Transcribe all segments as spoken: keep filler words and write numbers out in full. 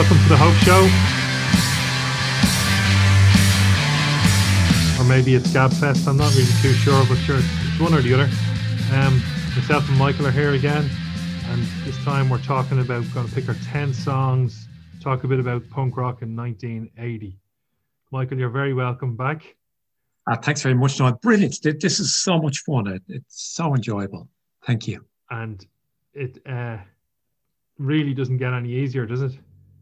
welcome to the Hope Show. Or maybe it's Gabfest, I'm not really too sure, but sure, it's one or the other. Um, myself and Michael are here again, and this time we're talking about, going to pick our ten songs, talk a bit about punk rock in nineteen eighty. Michael, you're very welcome back. Uh, thanks very much, Noel. Brilliant. This is so much fun. It, it's so enjoyable. Thank you. And it uh, really doesn't get any easier, does it?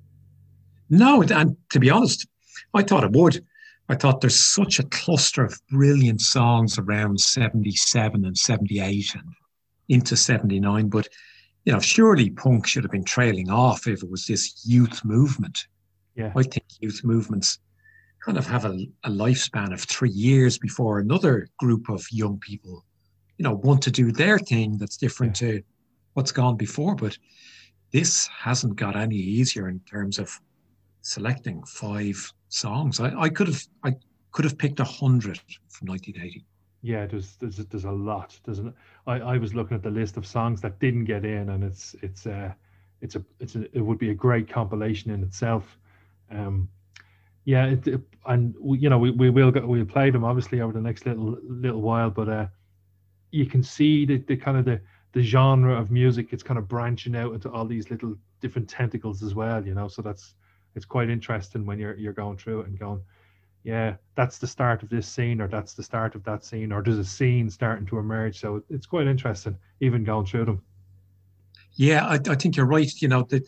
No, and to be honest, I thought it would. I thought there's such a cluster of brilliant songs around seventy-seven and seventy-eight and into seventy-nine. But, you know, surely punk should have been trailing off if it was this youth movement. Yeah. I think youth movements kind of have a, a lifespan of three years before another group of young people, you know, want to do their thing that's different yeah. to what's gone before. But this hasn't got any easier in terms of selecting five songs. I, I could have I could have picked a hundred from nineteen eighty. Yeah, there's there's there's a lot. There's an, I I was looking at the list of songs that didn't get in, and it's it's uh it's a it's a, it would be a great compilation in itself. Um, yeah, it, it, and we, you know we we will go, we'll play them obviously over the next little little while, but uh, you can see the the kind of the the genre of music. It's kind of branching out into all these little different tentacles as well, you know. So that's it's quite interesting when you're you're going through it and going, yeah, that's the start of this scene, or that's the start of that scene, or there's a scene starting to emerge. So it's quite interesting, even going through them. Yeah, I, I think you're right. You know, the,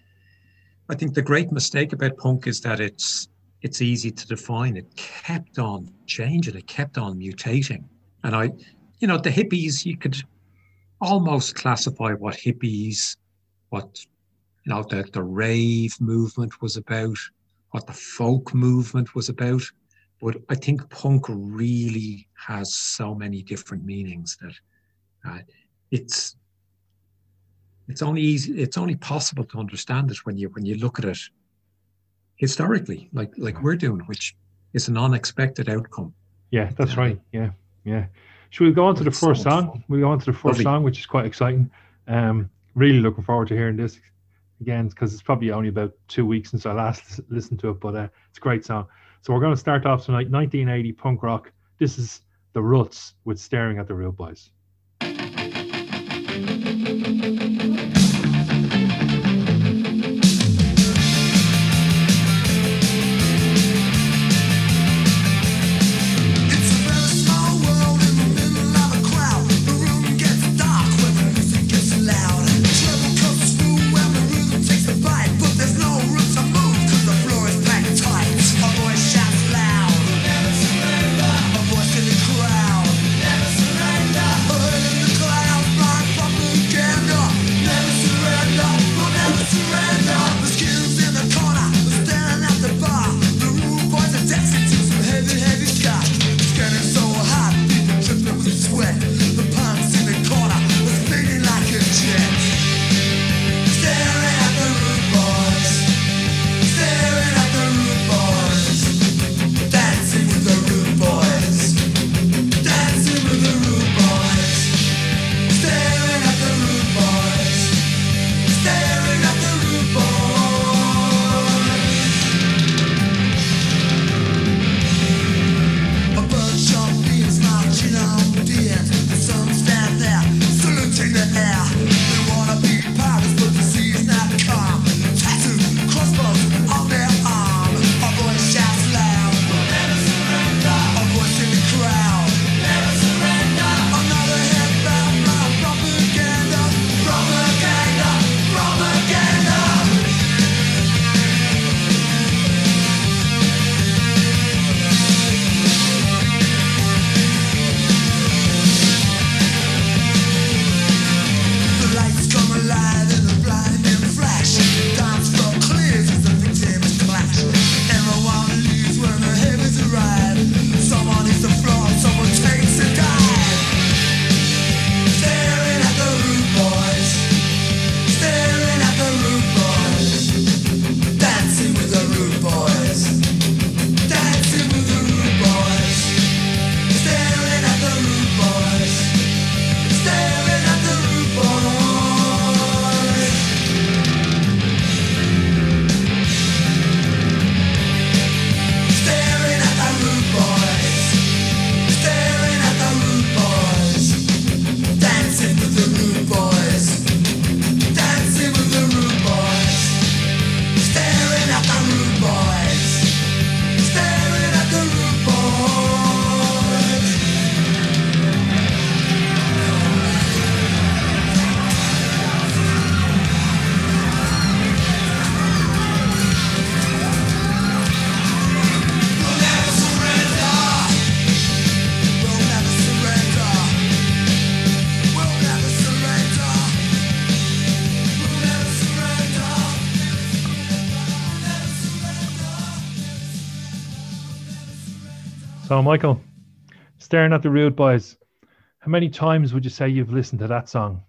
I think the great mistake about punk is that it's it's easy to define. It kept on changing. It kept on mutating. And I, you know, the hippies, you could almost classify what hippies, what you know, the, the rave movement was about, what the folk movement was about. But I think punk really has so many different meanings that uh, it's it's only easy, it's only possible to understand it when you when you look at it historically, like like we're doing, which is an unexpected outcome. Yeah, that's uh, right. Yeah, yeah. Should we go on to the first so song? We go on to the first Lovely. song, which is quite exciting. Um, really looking forward to hearing this again, because it's probably only about two weeks since I last listened to it, but uh, it's a great song. So we're going to start off tonight, nineteen eighty punk rock. This is The Ruts with Staring at the Rude Boys. Never surrender. So, Michael, staring at the Rude Boys, how many times would you say you've listened to that song?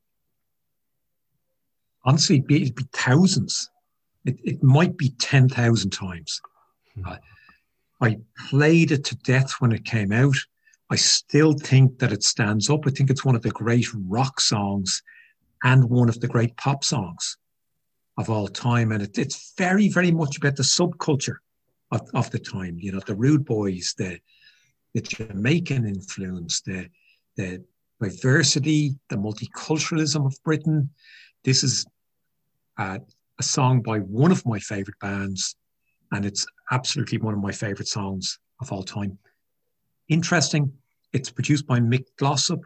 Honestly, it'd be, it'd be thousands. It, it might be ten thousand times. Hmm. Uh, I played it to death when it came out. I still think that it stands up. I think it's one of the great rock songs and one of the great pop songs of all time. And it, it's very, very much about the subculture of, of the time. You know, the Rude Boys, the, the Jamaican influence, the, the diversity, the multiculturalism of Britain. This is uh, a song by one of my favorite bands, and it's absolutely one of my favorite songs of all time. Interesting, it's produced by Mick Glossop,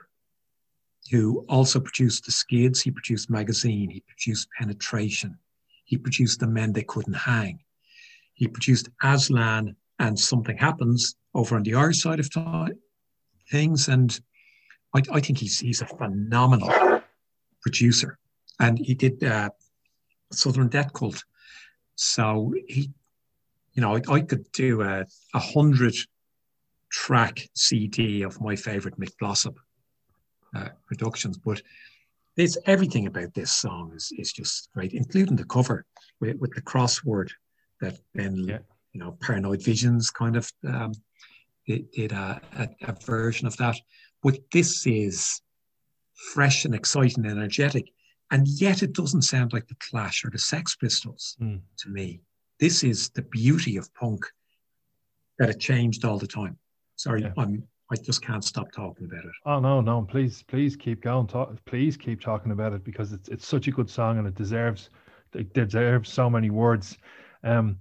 who also produced The Skids. He produced Magazine. He produced Penetration. He produced The Men They Couldn't Hang. He produced Aslan and Something Happens over on the Irish side of things. And I, I think he's, he's a phenomenal producer. And he did uh, Southern Death Cult. So he, you know, I, I could do a, a hundred track C D of my favorite Mick Glossop uh, productions, but there's everything about this song is, is just great, including the cover with, with the crossword that then, yeah. you know, Paranoid Visions kind of um, did, did a, a, a version of that. But this is fresh and exciting and energetic, and yet it doesn't sound like the Clash or the Sex Pistols mm. to me. This is the beauty of punk, that it changed all the time. Sorry, yeah. I'm, I just can't stop talking about it. Oh, no, no, please, please keep going. Talk, please keep talking about it, because it's it's such a good song, and it deserves it deserves so many words. Um,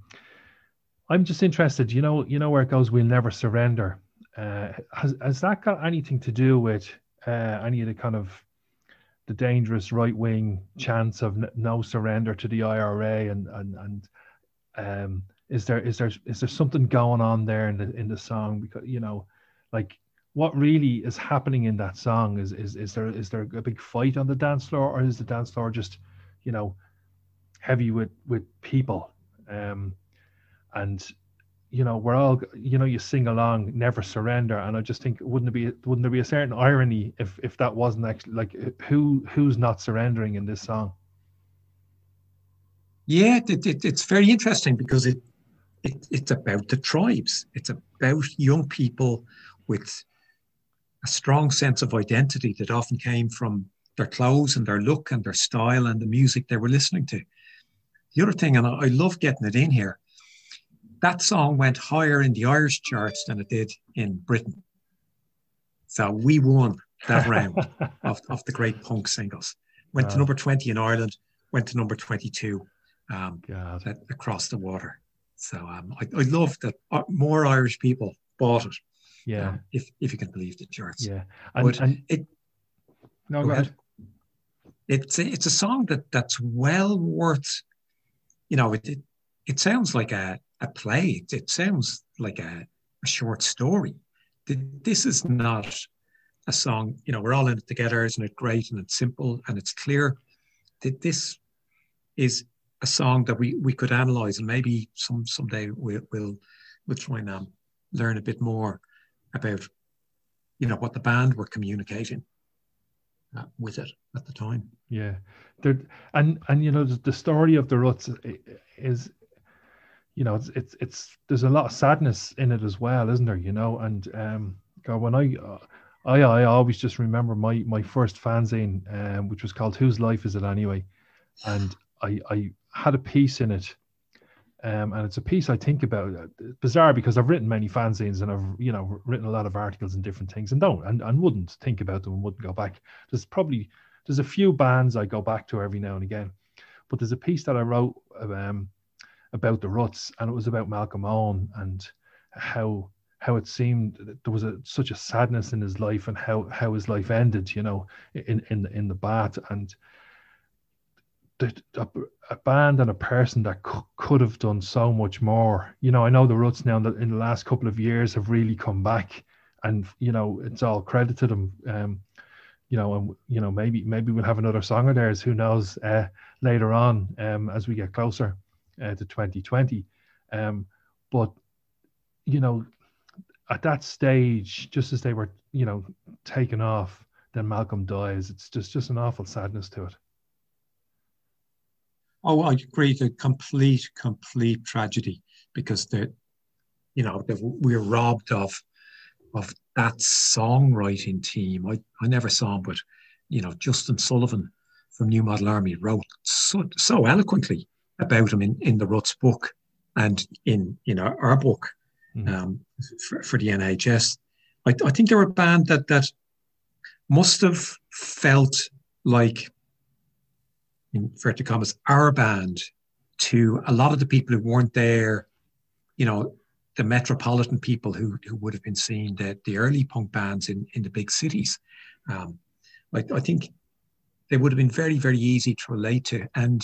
I'm just interested, you know, you know where it goes, we'll never surrender. Uh, has, has that got anything to do with uh, any of the kind of the dangerous right-wing chants of n- no surrender to the I R A, and and and um, is there is there is there something going on there in the in the song? Because, you know, like, what really is happening in that song? Is is is there is there a big fight on the dance floor, or is the dance floor just, you know, heavy with with people? Um, and you know, we're all, you know, you sing along, never surrender, and I just think, wouldn't it be wouldn't there be a certain irony if if that wasn't actually, like, who who's not surrendering in this song? Yeah, it, it, it's very interesting, because it, it it's about the tribes. It's about young people with a strong sense of identity that often came from their clothes and their look and their style and the music they were listening to. The other thing, and I, I love getting it in here, that song went higher in the Irish charts than it did in Britain. So we won that round of, of the great punk singles. Went wow. to number twenty in Ireland, went to number twenty-two um, at, across the water. So um, I, I love that more Irish people bought it. Yeah, um, if if you can believe the charts. Yeah, and, but and it. No, go, go ahead. ahead. It's a, it's a song that that's well worth. You know, it it, it sounds like a a play. It, it sounds like a, a short story. This is not a song. You know, we're all in it together. Isn't it great? And it's simple and it's clear. That this is a song that we we could analyze, and maybe some someday we'll we'll, we'll try and um, learn a bit more about, you know, what the band were communicating uh, with it at the time. Yeah, there, and and you know, the, the story of the Ruts is, you know, it's it's it's there's a lot of sadness in it as well, isn't there? You know, and um, God, when I, uh, I I always just remember my my first fanzine, um, which was called Whose Life Is It Anyway, and I I had a piece in it. Um, and it's a piece I think about. It's bizarre, because I've written many fanzines and I've, you know, written a lot of articles and different things, and don't and, and wouldn't think about them and wouldn't go back. There's probably there's a few bands I go back to every now and again, but there's a piece that I wrote um, about the Ruts, and it was about Malcolm Owen and how how it seemed that there was a, such a sadness in his life, and how how his life ended, you know, in in in the bath. And A, a band and a person that c- could have done so much more. You know, I know the Ruts now in the, in the last couple of years have really come back, and, you know, it's all credit to them. Um, you know, and, you know, maybe maybe we'll have another song of theirs, who knows, uh, later on, um, as we get closer uh, to twenty twenty. Um, but, you know, at that stage, just as they were, you know, taking off, then Malcolm dies. It's just just an awful sadness to it. Oh, I agree. The complete, complete tragedy, because the, you know, the, we're robbed of of that songwriting team. I, I never saw him, but you know, Justin Sullivan from New Model Army wrote so, so eloquently about him in, in the Ruts book and in in our, our book mm. um, for, for the N H S. I, I think they were a band that that must have felt like, in inverted commas, our band to a lot of the people who weren't there, you know, the metropolitan people who, who would have been seeing the, the early punk bands in, in the big cities. Um, I, I think they would have been very, very easy to relate to. And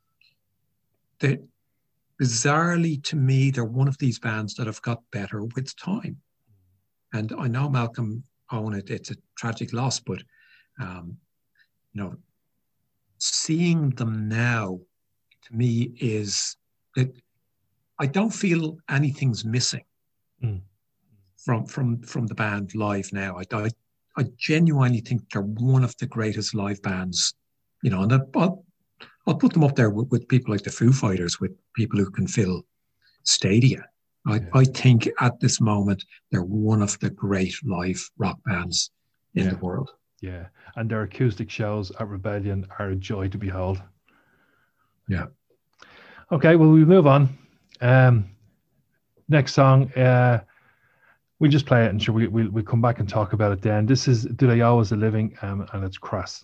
they, bizarrely to me, they're one of these bands that have got better with time. And I know Malcolm owned it, it's a tragic loss, but, um, you know, seeing them now, to me, is that I don't feel anything's missing mm. from from from the band live now. I, I, I genuinely think they're one of the greatest live bands, you know, and I'll, I'll put them up there with, with people like the Foo Fighters, with people who can fill stadia. I, yeah. I think at this moment, they're one of the great live rock bands in yeah. the world. Yeah, and their acoustic shows at Rebellion are a joy to behold. Yeah. Okay, well, we move on. Um, next song, uh, we'll just play it and sure we, we'll, we'll come back and talk about it then. This is Do They Always a Living, um, and it's Crass.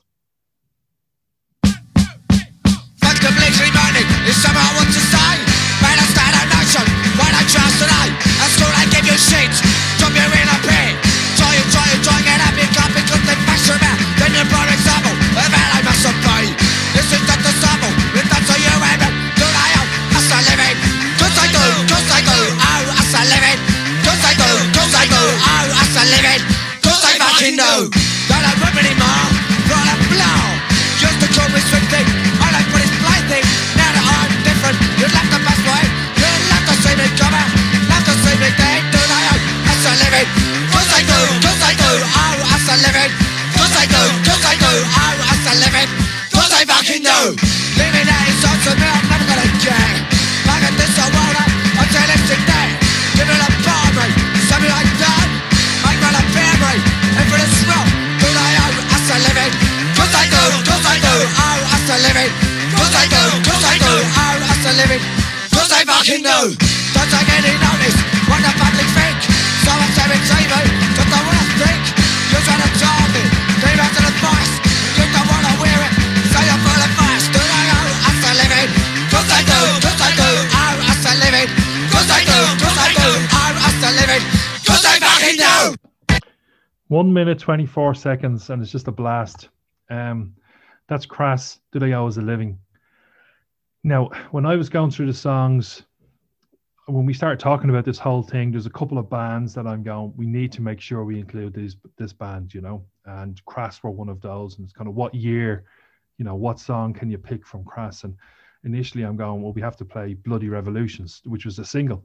Fuck the military morning, is something I want to say. When I start a nation, when I trust today, at school I give you shit, drop you in a pit. Try and try and try and get up, you can't because they bash your mouth. Then you brought example, of how I must obey. This is not the sample, if that's how you aim it. Do they all, as I live it? Cause I do, cause I do, oh, as I live it. Cause I do, cause I do, oh, as I live it. Cause I fucking know that I'm ripping him off, brought a blow. Used to call me sweet thing, I like what it's blind thing. Now that I'm different, you'd like the best way. You'd like to see me come out, like to see me dead. Do they all, as I live it? Cause I do, cause I do, oh, as I live it. Cause I do, cause I do, oh, as I live it. Cause I fucking know. Living out is on to me, I'm never gonna care. Back at this, I won't have unrealistic day. Give it up for me, something like that. I'm gonna bear me, and for this rock, do I oh, as I live it. Cause I do, cause I do, oh, as I live it. Cause I do, cause I do, oh, as I live it. Cause I fucking know. Don't take any notice, what the public think. So I'm saying T V, just don't wanna think. You're trying to target, leave out to the advice. You don't wanna wear it, so you're full of fast. Do I oh, as I live it. Cause I do, cause I do, oh, as I live it. Cause I do, cause I do, oh, as I live it. Cause I fucking know. One minute, twenty-four seconds, and it's just a blast. Um, that's Crass, Do They Always a Living. Now, when I was going through the songs, when we started talking about this whole thing, there's a couple of bands that I'm going, we need to make sure we include these, this band, you know, and Crass were one of those. And it's kind of what year, you know, what song can you pick from Crass? And initially I'm going, well, we have to play Bloody Revolutions, which was a single.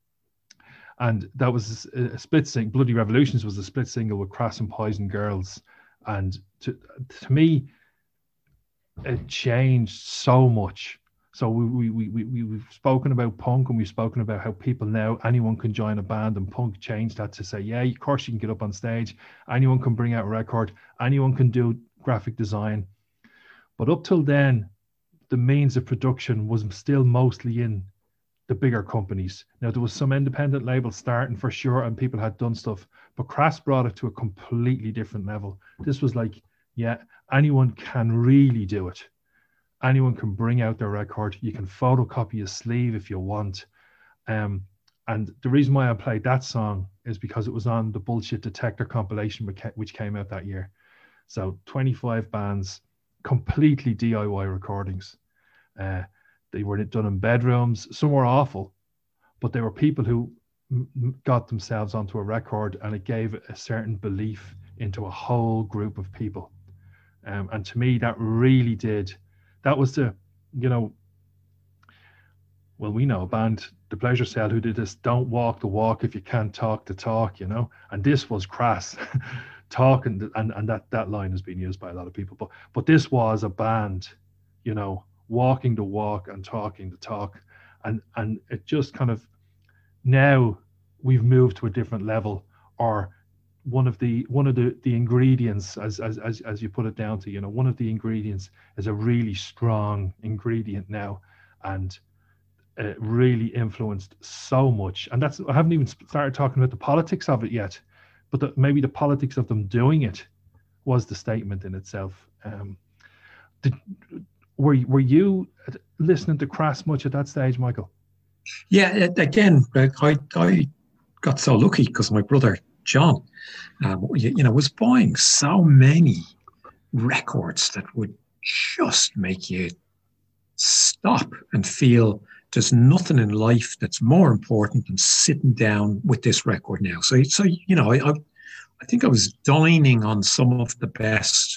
And that was a split single. Bloody Revolutions was a split single with Crass and Poison Girls. And to, to me, it changed so much. So we, we, we, we, we've spoken about punk, and we've spoken about how people now, anyone can join a band, and punk changed that to say, yeah, of course you can get up on stage. Anyone can bring out a record. Anyone can do graphic design. But up till then, the means of production was still mostly in the bigger companies. Now, there was some independent labels starting for sure, and people had done stuff, but Crass brought it to a completely different level. This was like, yeah, anyone can really do it. Anyone can bring out their record. You can photocopy a sleeve if you want. Um, and the reason why I played that song is because it was on the Bullshit Detector compilation, which came out that year. So twenty-five bands, completely D I Y recordings. Uh, they were done in bedrooms. Some were awful, but they were people who m- got themselves onto a record, and it gave a certain belief into a whole group of people. Um, and to me, that really did. That was the, you know, well, we know a band, The Pleasure Cell, who did this, don't walk the walk if you can't talk the talk, you know, and this was crass. Talking, and, and that, that line has been used by a lot of people, but but this was a band, you know, walking the walk and talking the talk. And and it just kind of, now we've moved to a different level, or one of the one of the the ingredients, as as as, as you put it down to, you know, one of the ingredients is a really strong ingredient now, and it really influenced so much. And that's, I haven't even started talking about the politics of it yet, but the, maybe the politics of them doing it was the statement in itself. Um, did, were were you listening to Crass much at that stage, Michael? Yeah, again, I I got so lucky because my brother John, um, you, you know, was buying so many records that would just make you stop and feel there's nothing in life that's more important than sitting down with this record now. So, so you know, I, I, I think I was dining on some of the best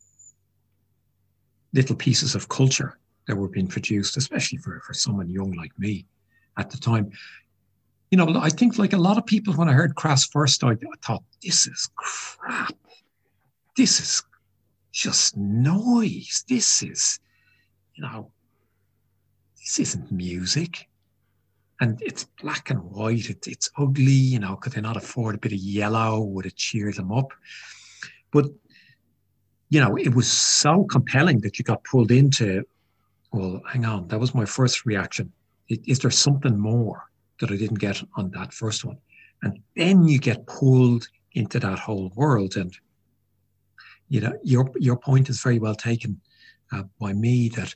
little pieces of culture that were being produced, especially for, for someone young like me at the time. You know, I think like a lot of people, when I heard Crass first, I, I thought, this is crap. This is just noise. This is, you know, this isn't music. And it's black and white. It, it's ugly, you know, could they not afford a bit of yellow? Would it cheer them up? But, you know, it was so compelling that you got pulled into, well, hang on, that was my first reaction. Is there something more that I didn't get on that first one? And then you get pulled into that whole world. And, you know, your your point is very well taken uh, by me, that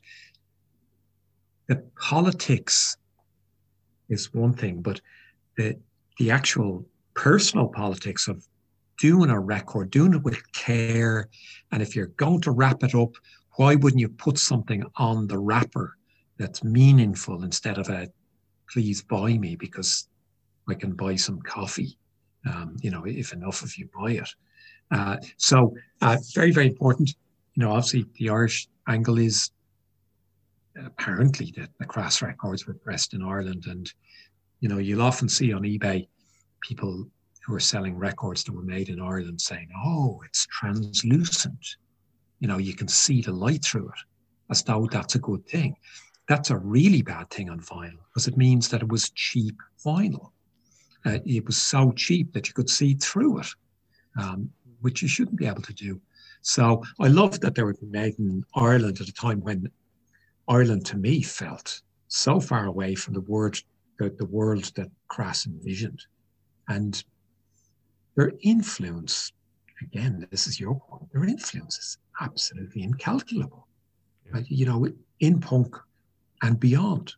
the politics is one thing, but the the actual personal politics of doing a record, doing it with care, and if you're going to wrap it up, why wouldn't you put something on the wrapper that's meaningful instead of a please buy me because I can buy some coffee, um, you know, if enough of you buy it. Uh, so uh, very, very important. You know, obviously the Irish angle is apparently that the Crass records were pressed in Ireland. And, you know, you'll often see on eBay people who are selling records that were made in Ireland saying, oh, it's translucent. You know, you can see the light through it, as though that's a good thing. That's a really bad thing on vinyl, because it means that it was cheap vinyl. Uh, it was so cheap that you could see through it, um, which you shouldn't be able to do. So I love that they were made in Ireland at a time when Ireland, to me, felt so far away from the word, the, the world that Crass envisioned. And their influence, again, this is your point, their influence is absolutely incalculable. Yeah. Uh, you know, in punk and beyond.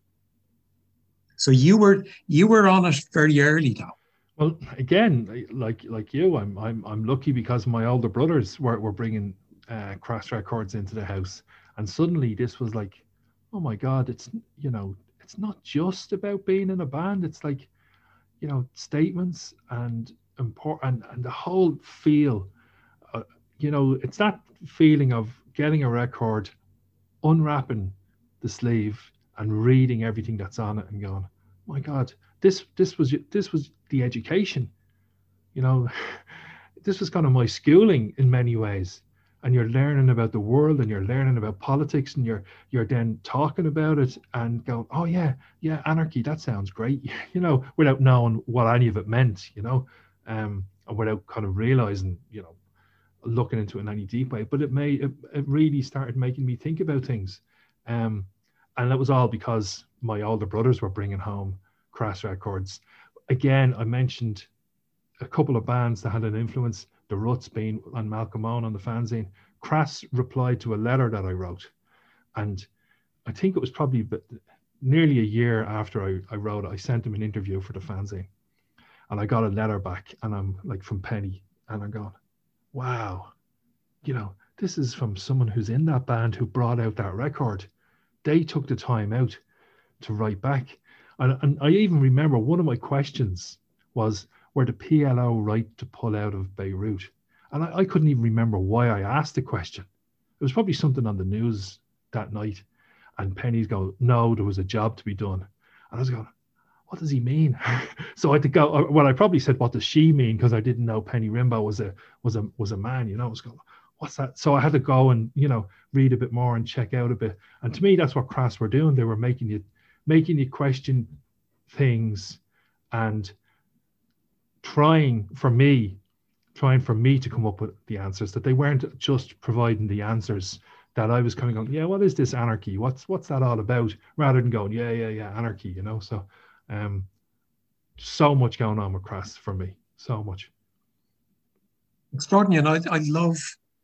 So you were you were on it very early, though. Well, again, like like you, I'm I'm I'm lucky because my older brothers were were bringing uh, Crass records into the house, and suddenly this was like, oh my God, it's, you know, it's not just about being in a band. It's like, you know, statements and important and, and the whole feel. Uh, you know, it's that feeling of getting a record, unwrapping the sleeve and reading everything that's on it and going, my God, this this was this was the education, you know. This was kind of my schooling in many ways. And you're learning about the world, and you're learning about politics, and you're you're then talking about it and going, oh yeah, yeah, anarchy, that sounds great, you know, without knowing what any of it meant, you know, um, and without kind of realizing, you know, looking into it in any deep way. But it may it, it really started making me think about things. Um, And that was all because my older brothers were bringing home Crass records. Again, I mentioned a couple of bands that had an influence, the Ruts being on Malcolm Owen on the fanzine. Crass replied to a letter that I wrote. And I think it was probably nearly a year after I, I wrote it, I sent him an interview for the fanzine. And I got a letter back, and I'm like, from Penny. And I'm going, wow, you know, this is from someone who's in that band who brought out that record. They took the time out to write back. And, and I even remember one of my questions was, were the P L O right to pull out of Beirut? And I, I couldn't even remember why I asked the question. It was probably something on the news that night. And Penny's go, no, there was a job to be done. I was going, what does he mean? So I had to go, well, I probably said, what does she mean? Because I didn't know Penny Rimbaud was a was a was a man, you know. I was going, what's that? So I had to go and, you know, read a bit more and check out a bit. And to me, that's what Crass were doing. They were making you making you question things and trying for me, trying for me to come up with the answers, that they weren't just providing the answers that I was kind of going, yeah, what is this anarchy? What's what's that all about? Rather than going, yeah, yeah, yeah, anarchy, you know. So um so much going on with Crass for me. So much. Extraordinary. And I, I love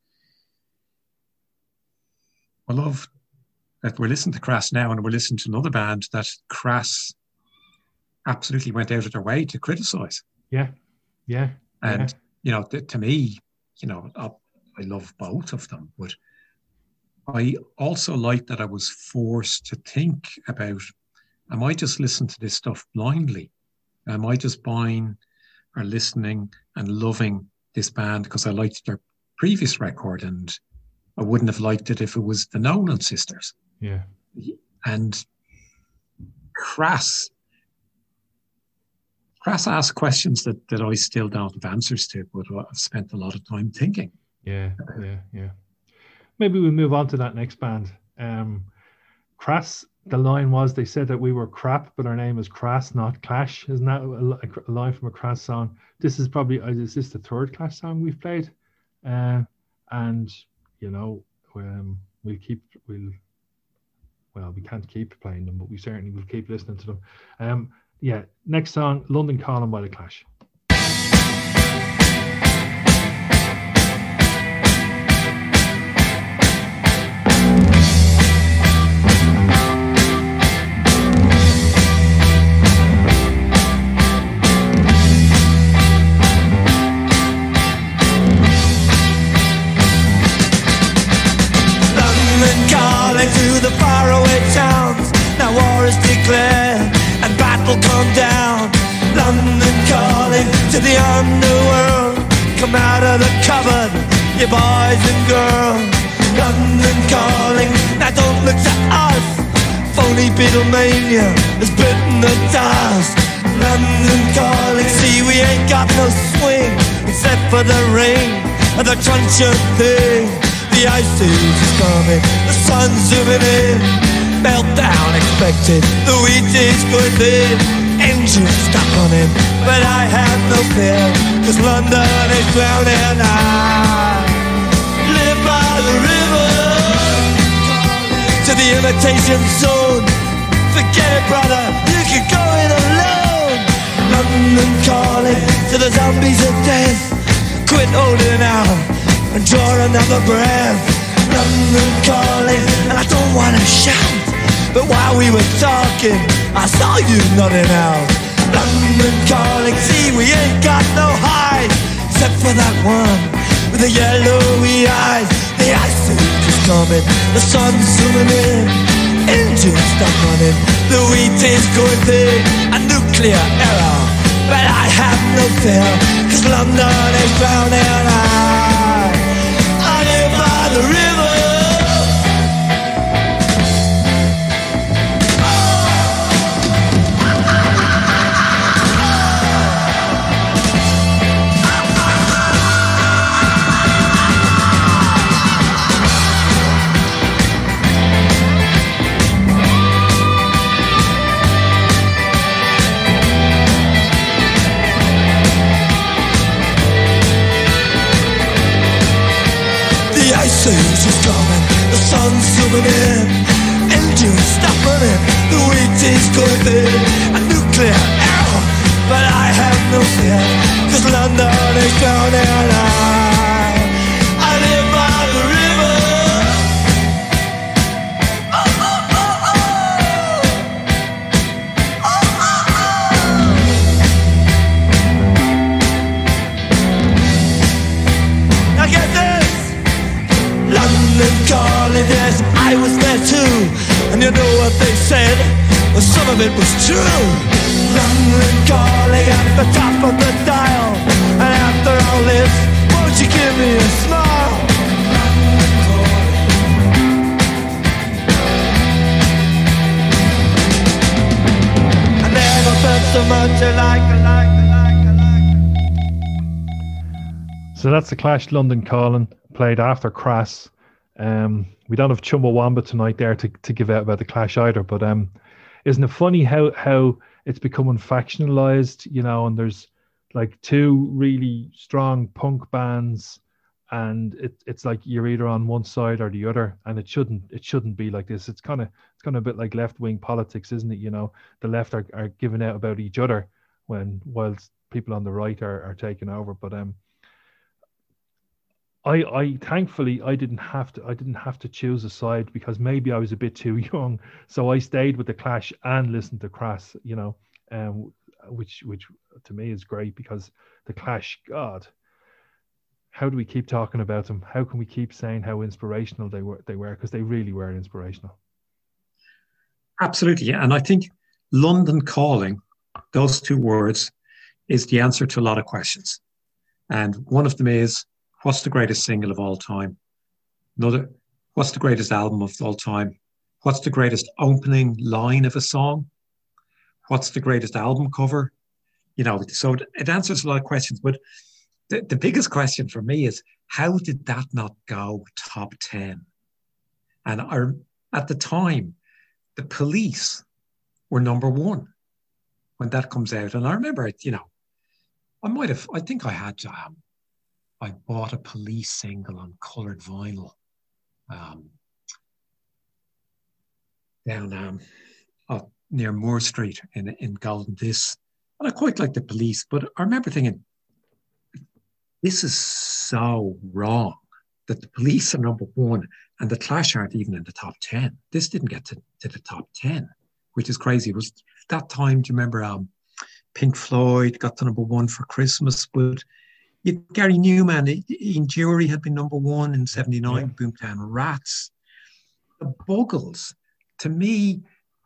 I love that we're listening to Crass now, and we're listening to another band that Crass absolutely went out of their way to criticize. Yeah, yeah. And, yeah. you know, th- to me, you know, I, I love both of them, but I also like that I was forced to think about, am I just listening to this stuff blindly? Am I just buying or listening and loving this band because I liked their previous record and I wouldn't have liked it if it was the Nolan Sisters? Yeah. And Crass, Crass asked questions that, that I still don't have answers to, but I've spent a lot of time thinking. Yeah, yeah, yeah. Maybe we move on to that next band. Um, Crass, the line was, they said that we were crap, but our name is Crass, not Clash. Isn't that a, a line from a Crass song? This is probably, is this the third Clash song we've played? Uh, and, you know, um, we'll keep, we'll, well, we can't keep playing them, but we certainly will keep listening to them. Um, yeah, next song, London Calling by the Clash. To the faraway towns, now war is declared and battle come down. London calling to the underworld, come out of the cupboard, you boys and girls. London calling, now don't look to us, phony Beatlemania has bitten the dust. London calling, see we ain't got no swing except for the ring and the truncheon thing. The ice age is coming, the sun's zooming in, meltdown expected, the wheat is going thin, engines stop running, but I have no fear, cause London is drowning. I live by the river, to the imitation zone, forget it brother, you can go it alone. London calling to the zombies of death, quit holding out and draw another breath. London calling, and I don't wanna shout, but while we were talking, I saw you nodding out. London calling, see we ain't got no hide, except for that one with the yellowy eyes. The ice age is coming, the sun's zooming in, engines stop running, the wheat is going thin, a nuclear error, but I have no fear, cause London is drowning. I the river. The ice age is coming, the sun's zooming in, engines stop running, the wheat is going thin, a nuclear error, but I have no fear, cause London is drowning. I, I live by the river. Oh, oh, oh, oh. Oh, oh, oh. Now get this. London calling, yes, I was there too, and you know what they said, well some of it was true. London calling at the top of the dial, and after all this, won't you give me a smile? much alike, alike, alike, alike. So that's the Clash London Calling, played after Crass. Um, we don't have Chumbawamba tonight there to, to give out about the Clash either, but um, isn't it funny how how it's becoming factionalized, you know, and there's like two really strong punk bands, and it, it's like you're either on one side or the other, and it shouldn't it shouldn't be like this. It's kind of it's kind of a bit like left wing politics, isn't it? You know, the left are, are giving out about each other when whilst people on the right are, are taking over. But um, I I thankfully I didn't have to I didn't have to choose a side, because maybe I was a bit too young, so I stayed with the Clash and listened to Crass, you know, um, which which to me is great, because the Clash, God, how do we keep talking about them? How can we keep saying how inspirational they were? They were, because they really were inspirational. Absolutely, yeah. And I think London Calling, those two words, is the answer to a lot of questions. And one of them is, what's the greatest single of all time? Another, what's the greatest album of all time? What's the greatest opening line of a song? What's the greatest album cover? You know, so it, it answers a lot of questions. But the, the biggest question for me is, how did that not go top ten? And our, at the time, the Police were number one when that comes out. And I remember, you know, I might have, I think I had, um, I bought a Police single on coloured vinyl um, down um, up near Moore Street in, in Golden This. And I quite liked the Police, but I remember thinking, this is so wrong that the Police are number one and the Clash aren't even in the top ten. This didn't get to, to the top ten, which is crazy. It was that time, do you remember um, Pink Floyd got to number one for Christmas, but you, Gary Newman in Jury had been number one in seventy-nine, yeah. Boomtown Rats. The Buggles, to me,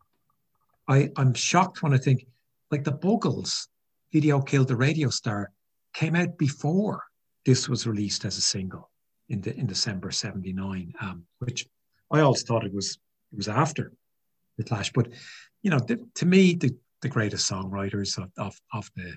I, I'm shocked when I think, like the Buggles, Video Killed the Radio Star, came out before this was released as a single in the in December seventy-nine, um, which I always thought it was it was after the Clash. But you know, the, to me, the, the greatest songwriters of, of of the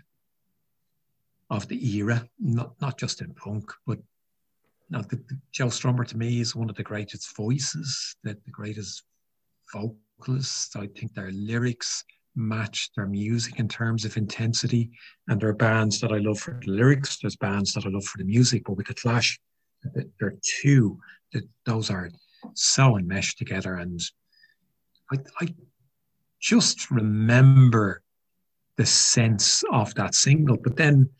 of the era, not not just in punk, but you know, the, the, Joe Strummer to me is one of the greatest voices, the, the greatest vocalists. I think their lyrics match their music in terms of intensity, and there are bands that I love for the lyrics, there's bands that I love for the music, but with the Clash, there are two that those are so enmeshed together. And I, I just remember the sense of that single, but then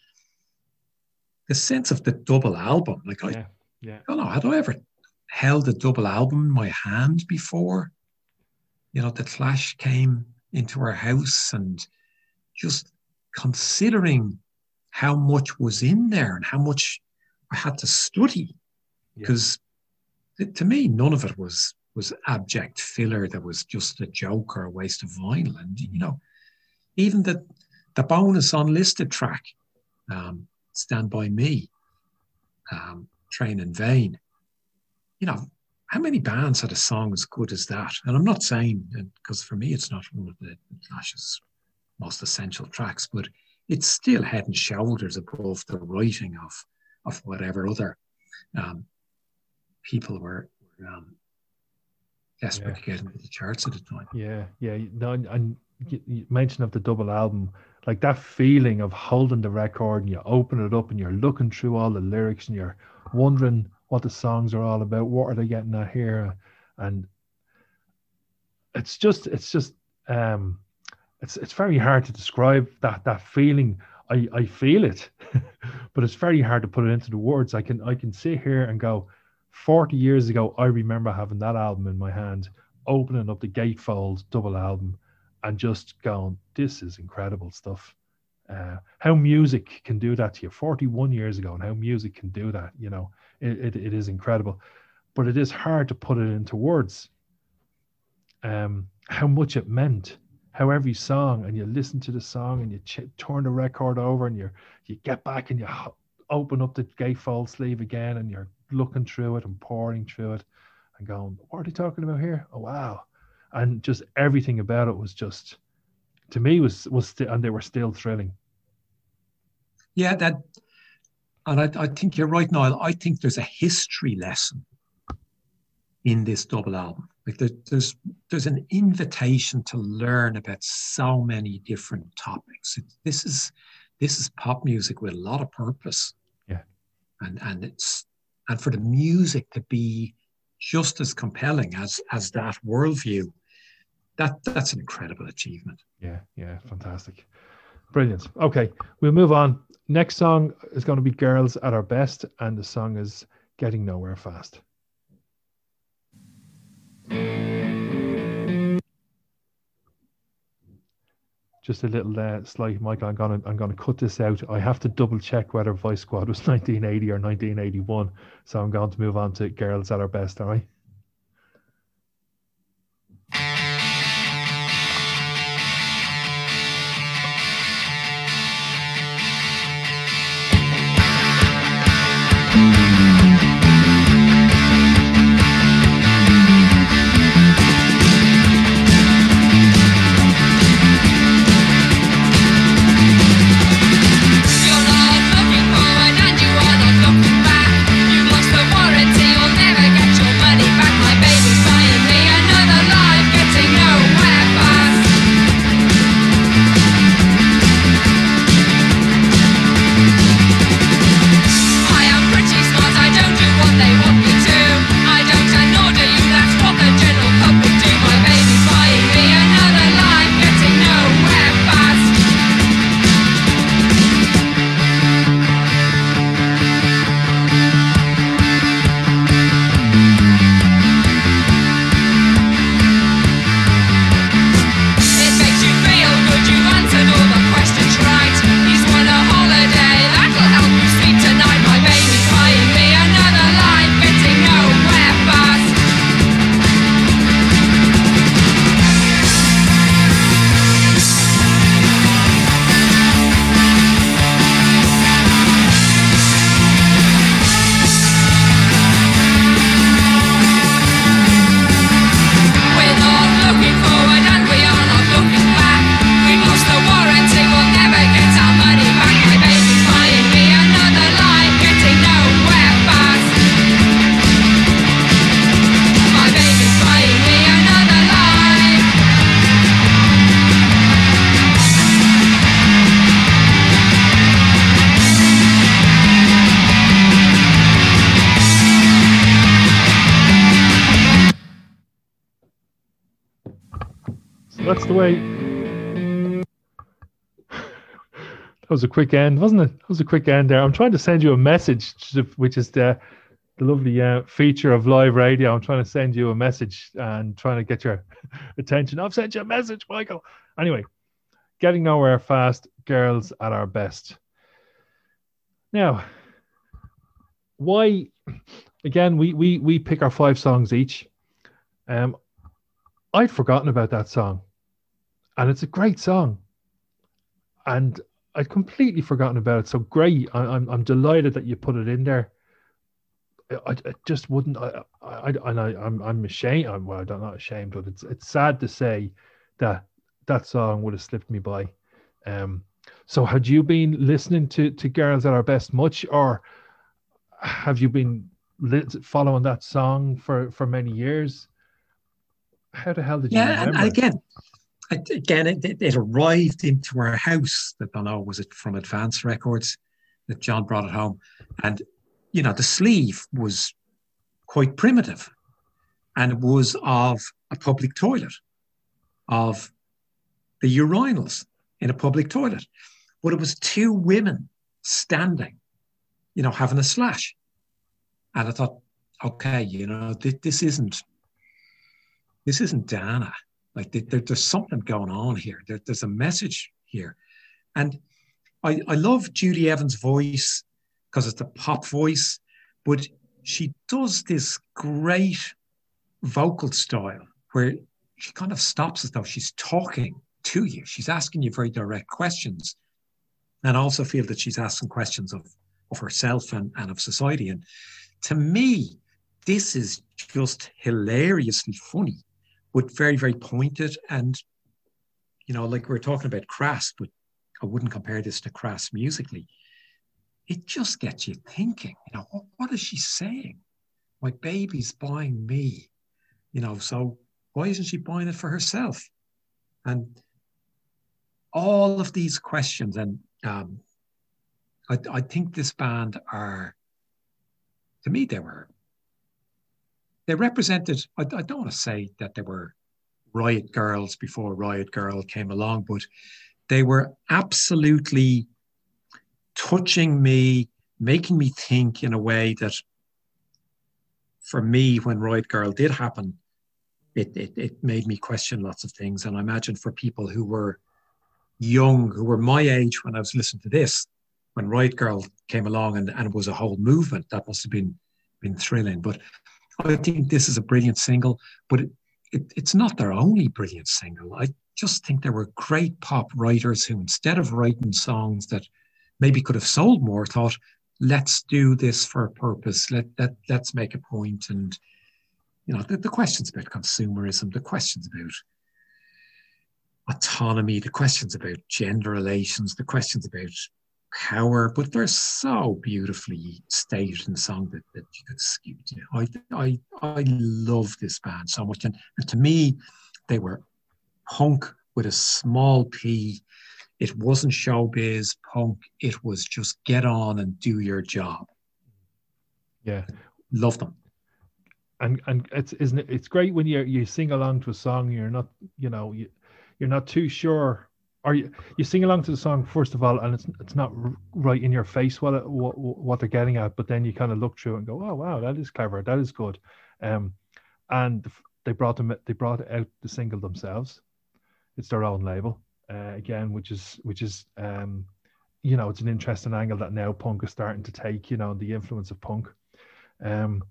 the sense of the double album, like I, yeah, yeah. I don't know, had I ever held a double album in my hand before? You know, the Clash came into our house, and just considering how much was in there and how much I had to study, because yeah. to me, none of it was was abject filler that was just a joke or a waste of vinyl. And, you know, even the, the bonus unlisted track, um, Stand By Me, um, Train in Vain, you know, how many bands had a song as good as that? And I'm not saying, because for me, it's not one of the Clash's most essential tracks, but it's still head and shoulders above the writing of, of whatever other um, people were, were um, desperate yeah. to get into the charts at the time. Yeah, yeah. No, and you, you mentioned of the double album, like that feeling of holding the record and you open it up and you're looking through all the lyrics and you're wondering what the songs are all about. What are they getting at here? And it's just, it's just, um, it's it's very hard to describe that that feeling. I I feel it, but it's very hard to put it into the words. I can I can sit here and go, forty years ago, I remember having that album in my hand, opening up the Gatefold double album, and just going, this is incredible stuff. Uh, how music can do that to you forty-one years ago, and how music can do that, you know, it, it, it is incredible. But it is hard to put it into words. Um, how much it meant, how every song, and you listen to the song and you ch- turn the record over and you you get back and you ho- open up the Gatefold sleeve again and you're looking through it and pouring through it and going, what are they talking about here? Oh, wow. And just everything about it was just to me was was st- and they were still thrilling. Yeah, that, and I, I think you're right, Niall. I think there's a history lesson in this double album. Like there, there's there's an invitation to learn about so many different topics. It, this is this is pop music with a lot of purpose. Yeah, and and it's and for the music to be just as compelling as as that worldview, that that's an incredible achievement. Yeah, yeah, fantastic, brilliant. Okay, we'll move on. Next song is going to be Girls at Our Best, and the song is Getting Nowhere Fast. Just a little uh, slight, Michael. I'm gonna I'm gonna cut this out. I have to double check whether Vice Squad was nineteen eighty or nineteen eighty-one. So I'm going to move on to Girls at Our Best. All right. That's the way. That was a quick end, wasn't it? That was a quick end there. I'm trying to send you a message, which is the, the lovely uh, feature of live radio. I'm trying to send you a message and trying to get your attention. I've sent you a message, Michael. Anyway, Getting Nowhere Fast, Girls at Our Best. Now, why, again, we, we, we pick our five songs each. Um, I'd forgotten about that song. And it's a great song. And I'd completely forgotten about it. So great. I, I'm I'm delighted that you put it in there. I, I just wouldn't. I, I, and I, I'm I'm ashamed. I'm, well, I'm not ashamed, but it's it's sad to say that that song would have slipped me by. Um. So had you been listening to to Girls at Our Best much, or have you been li- following that song for for many years? How the hell did you yeah, remember? and again, again, it, it arrived into our house. I don't know, was it from Advance Records that John brought it home? And, you know, the sleeve was quite primitive, and it was of a public toilet, of the urinals in a public toilet. But it was two women standing, you know, having a slash. And I thought, okay, you know, th- this isn't, This isn't Dana. Like there, there's something going on here. There, there's a message here. And I, I love Judy Evans' voice because it's the pop voice, but she does this great vocal style where she kind of stops as though she's talking to you. She's asking you very direct questions. And I also feel that she's asking questions of, of herself and, and of society. And to me, this is just hilariously funny, but very, very pointed. And, you know, like we we're talking about Crass, but I wouldn't compare this to Crass musically. It just gets you thinking, you know, what, what is she saying? My baby's buying me, you know, so why isn't she buying it for herself? And all of these questions, and um, I, I think this band are, to me, they were, they represented, I, I don't want to say that they were Riot Girls before Riot Girl came along, but they were absolutely touching me, making me think in a way that, for me, when Riot Girl did happen, it, it, it made me question lots of things. And I imagine for people who were young, who were my age when I was listening to this, when Riot Girl came along and, and it was a whole movement, that must have been, been thrilling. But I think this is a brilliant single, but it, it, it's not their only brilliant single. I just think there were great pop writers who, instead of writing songs that maybe could have sold more, thought, let's do this for a purpose. Let, let, let's make a point. And, you know, the, the questions about consumerism, the questions about autonomy, the questions about gender relations, the questions about power, but they're so beautifully stated in the song that, that you could skip. You know, I, I, I love this band so much. And, and to me, they were punk with a small p. It wasn't showbiz punk. It was just get on and do your job. Yeah. Love them. And and it's isn't it, it's great when you you sing along to a song, you're not, you know, you, you're not too sure, or you, you sing along to the song first of all, and it's it's not right in your face what, it, what what they're getting at, but then you kind of look through it and go, oh wow, that is clever, that is good. Um, and they brought them they brought out the single themselves. It's their own label. Uh, again, which is which is um, you know, it's an interesting angle that now punk is starting to take, you know, the influence of punk. Um,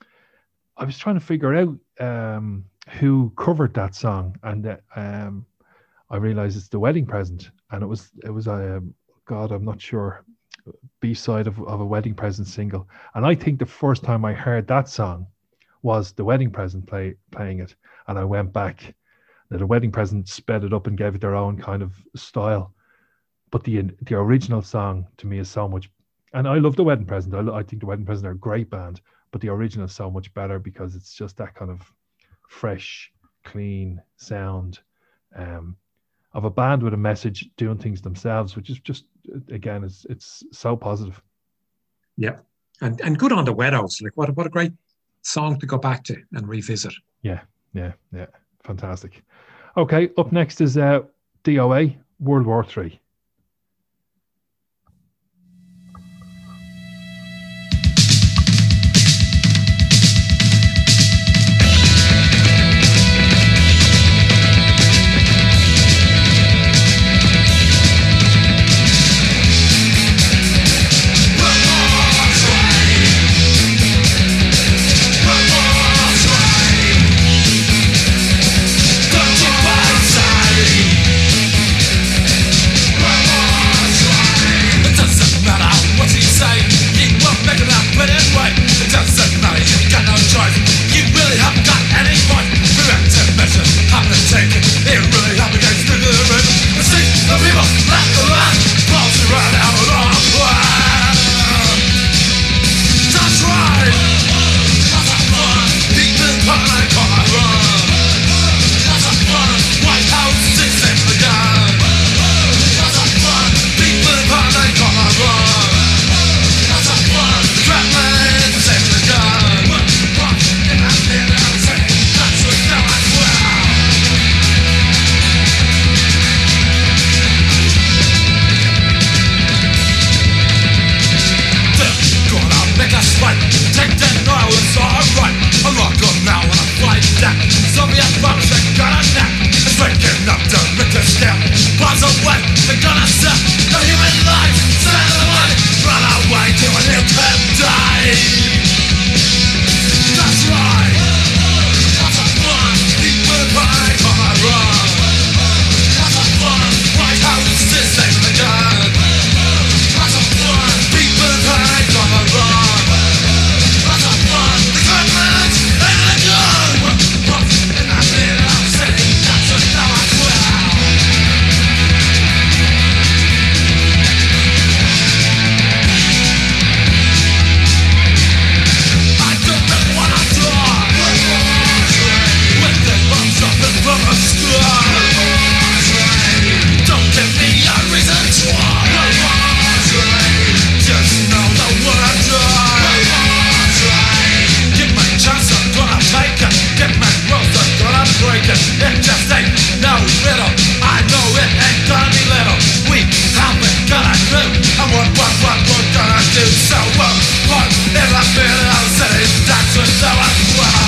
I was trying to figure out um, who covered that song, and uh, um, I realized it's The Wedding Present, and it was it was a um, God, I'm not sure, B-side of, of a Wedding Present single. And I think the first time I heard that song was The Wedding Present play playing it, and I went back. The Wedding Present sped it up and gave it their own kind of style, but the the original song to me is so much, and I love The Wedding Present. I, I think The Wedding Present are a great band, but the original is so much better because it's just that kind of fresh, clean sound um, of a band with a message, doing things themselves, which is just, again, it's it's so positive. Yeah, and and good on the Weddings. Like what what a great song to go back to and revisit. Yeah, yeah, yeah. Fantastic. Okay, up next is uh, D O A, World War Three. Don't you do so well. But if I feel I'm sitting, that's what so I wow.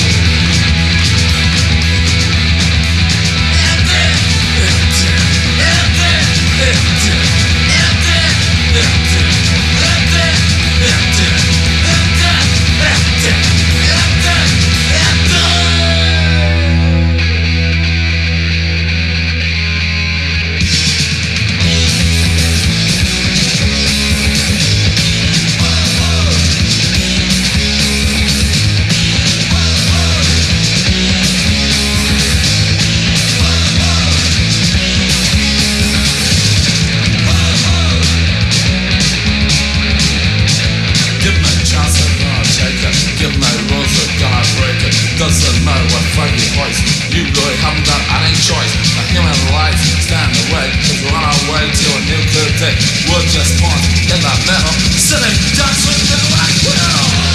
Doesn't matter what fight you voice. You really haven't got any choice. The human life stand away. Cause we're on our way to a nuclear day. We're just born in that metal. Sitting dance with the black will.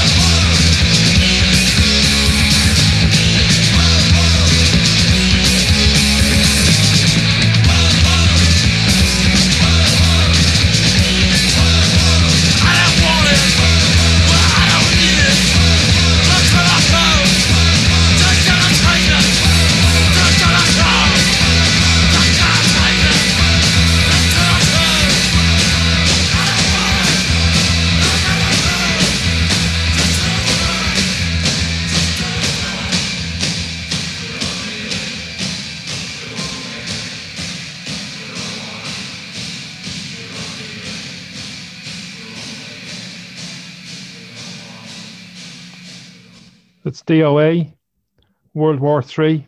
It's D O A, World War Three,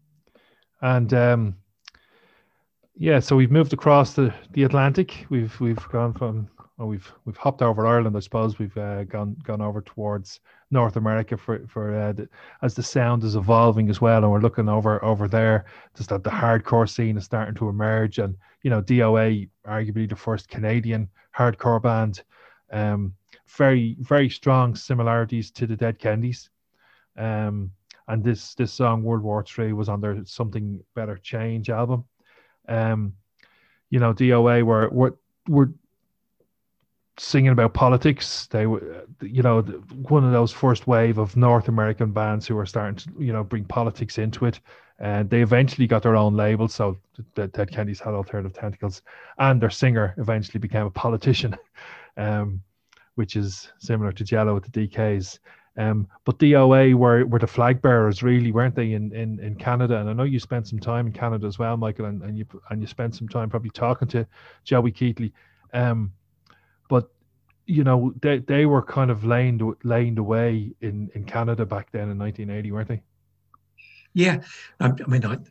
and um, yeah, so we've moved across the, the Atlantic. We've we've gone from well, we've we've hopped over Ireland, I suppose. We've uh, gone gone over towards North America for for uh, the, as the sound is evolving as well, and we're looking over over there. Just that the hardcore scene is starting to emerge, and you know, D O A, arguably the first Canadian hardcore band. Um, very very strong similarities to the Dead Kennedys. Um, and this this song World War Three was on their Something Better Change album. Um, you know, D O A were were were singing about politics. They were, you know, one of those first wave of North American bands who were starting to, you know, bring politics into it. And they eventually got their own label. So the Dead Kennedys had Alternative Tentacles, and their singer eventually became a politician, um, which is similar to Jello with the D Ks. Um, but D O A were, were the flag bearers, really, weren't they, in, in, in Canada? And I know you spent some time in Canada as well, Michael, and, and you and you spent some time probably talking to Joey Keatley. Um, but you know, they they were kind of laying laying the way in, in Canada back then in nineteen eighty, weren't they? Yeah, I, I mean, I,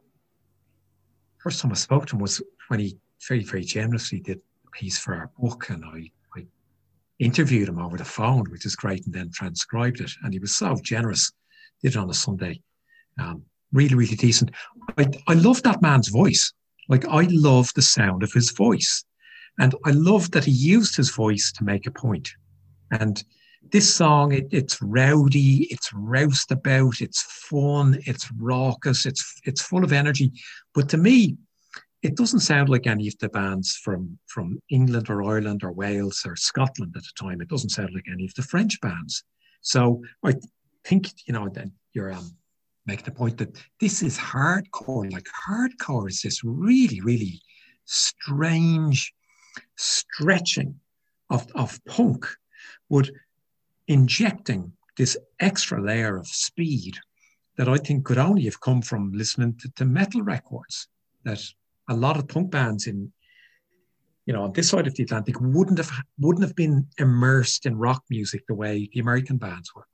first time I spoke to him was when he very very generously did a piece for our book, and I. interviewed him over the phone, which is great, and then transcribed it. And he was so generous. Did it on a Sunday. Um, really, really decent. I, I love that man's voice. Like, I love the sound of his voice. And I love that he used his voice to make a point. And this song, it, it's rowdy, it's roustabout, it's fun, it's raucous, it's it's full of energy. But to me, it doesn't sound like any of the bands from, from England or Ireland or Wales or Scotland at the time. It doesn't sound like any of the French bands. So I think, you know, that you're um, making the point that this is hardcore. Like, hardcore is this really, really strange stretching of, of punk, with injecting this extra layer of speed that I think could only have come from listening to, to metal records. That a lot of punk bands in, you know, on this side of the Atlantic wouldn't have wouldn't have been immersed in rock music the way the American bands were.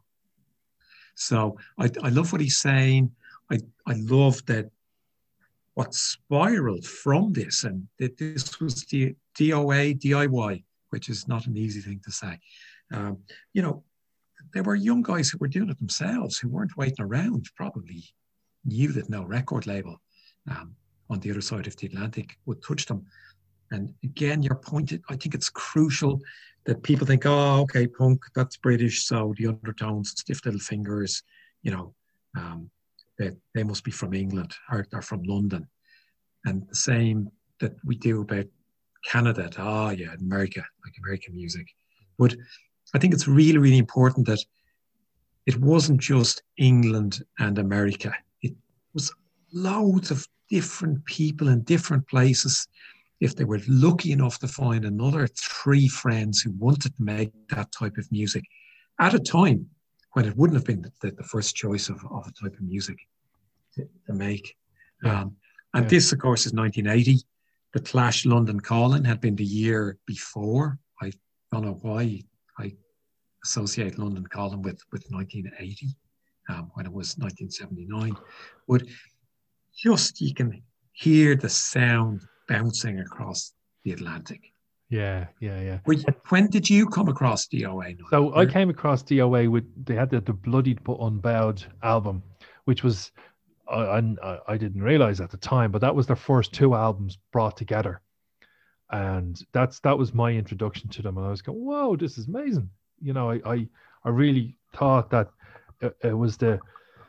So I, I love what he's saying. I I love that what spiraled from this, and that this was the D O A D I Y, which is not an easy thing to say. Um, you know, there were young guys who were doing it themselves, who weren't waiting around, probably knew that no record label um, on the other side of the Atlantic would touch them. And again, your point, I think it's crucial that people think, oh, okay, punk, that's British, so the undertones, stiff little fingers, you know, um, they, they must be from England or, or from London. And the same that we do about Canada, oh yeah, America, like American music. But I think it's really, really important that it wasn't just England and America. It was loads of different people in different places. If they were lucky enough to find another three friends who wanted to make that type of music at a time when it wouldn't have been the, the first choice of, of a type of music to, to make. Yeah. Um, and Yeah. this, of course, is nineteen eighty. The Clash London Calling had been the year before. I don't know why I associate London Calling with, with nineteen eighty, um, when it was nineteen seventy-nine. But just you can hear the sound bouncing across the Atlantic. Yeah, yeah, yeah. When, when did you come across D O A? So I came across D O A with they had the, the Bloodied but Unbowed album, which was I, I I didn't realize at the time, but that was their first two albums brought together, and that's that was my introduction to them. And I was going, "Whoa, this is amazing!" You know, I I, I really thought that it, it was the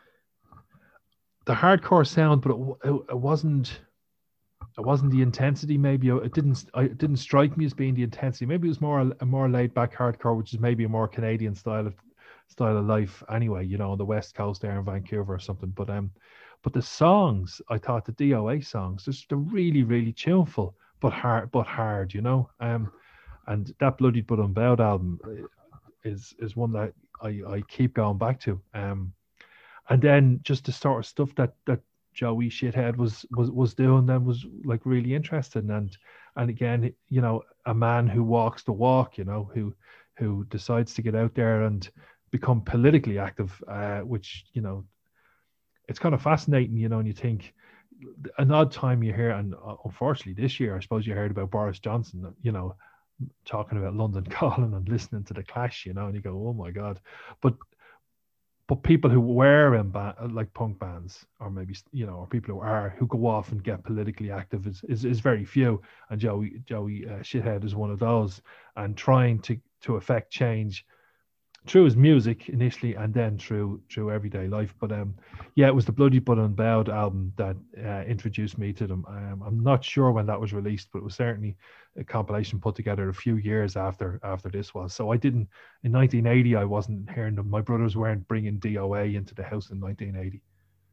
the hardcore sound, but it, it, it wasn't. It wasn't the intensity. Maybe it didn't. It didn't strike me as being the intensity. Maybe it was more a more laid back hardcore, which is maybe a more Canadian style of style of life. Anyway, you know, on the West Coast there in Vancouver or something. But um, but the songs, I thought the D O A songs, just they're really really tuneful, but hard, but hard. You know, um, and that Bloodied but Unbowed album is is one that I I keep going back to. Um, and then just the sort of stuff that that. Joey Shithead was was was doing then was like really interesting, and and again, you know, a man who walks the walk, you know, who who decides to get out there and become politically active, uh, which, you know, it's kind of fascinating, you know, and you think an odd time you hear, and unfortunately this year I suppose you heard about Boris Johnson, you know, talking about London Calling and listening to the Clash, you know, and you go, oh my God, but But people who were in ba- like punk bands, or maybe, you know, or people who are who go off and get politically active is is, is very few. And Joey Joey uh, Shithead is one of those. And trying to to affect change through his music initially, and then through through everyday life. But um, yeah, it was the Bloodied but Unbowed album that uh, introduced me to them. Um, I'm not sure when that was released, but it was certainly a compilation put together a few years after after this was. So I didn't in nineteen eighty. I wasn't hearing them. My brothers weren't bringing D O A into the house in nineteen eighty.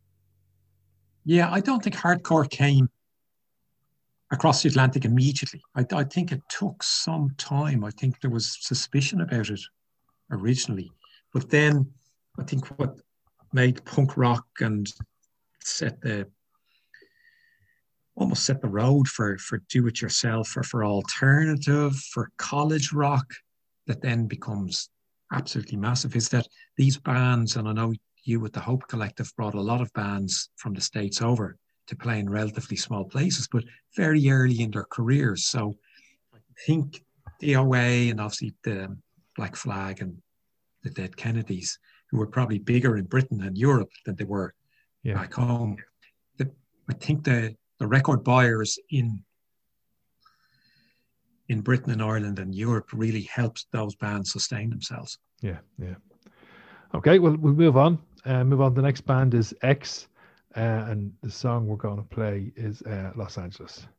Yeah, I don't think hardcore came across the Atlantic immediately. I, I think it took some time. I think there was suspicion about it originally, but then I think what made punk rock and set the almost set the road for for do-it-yourself or for alternative, for college rock, that then becomes absolutely massive, is that these bands, and I know you with the Hope Collective brought a lot of bands from the States over to play in relatively small places, but very early in their careers. So I think D O A and obviously the Black Flag and the Dead Kennedys, who were probably bigger in Britain and Europe than they were yeah. back home. The, I think the, the record buyers in in Britain and Ireland and Europe really helped those bands sustain themselves. Yeah, yeah. Okay, well, we'll move on. Uh, move on. The next band is X, uh, and the song we're going to play is uh, Los Angeles.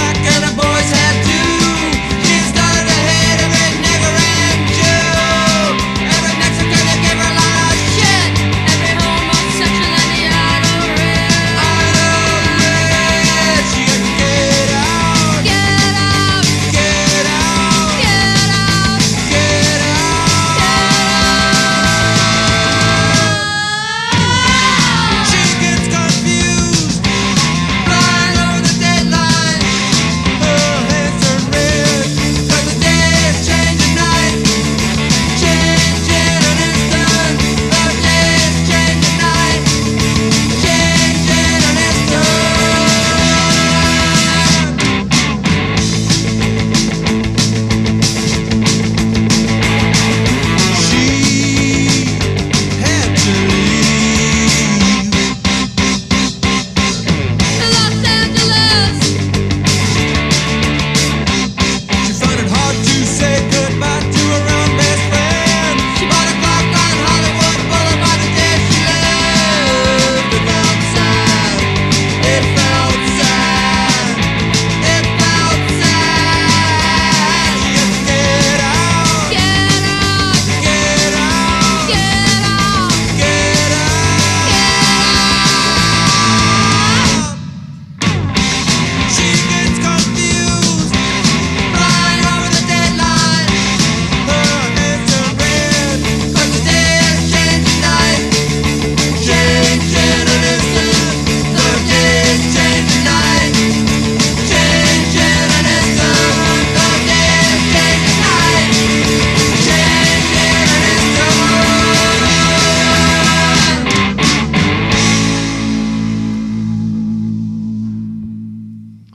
Never end you.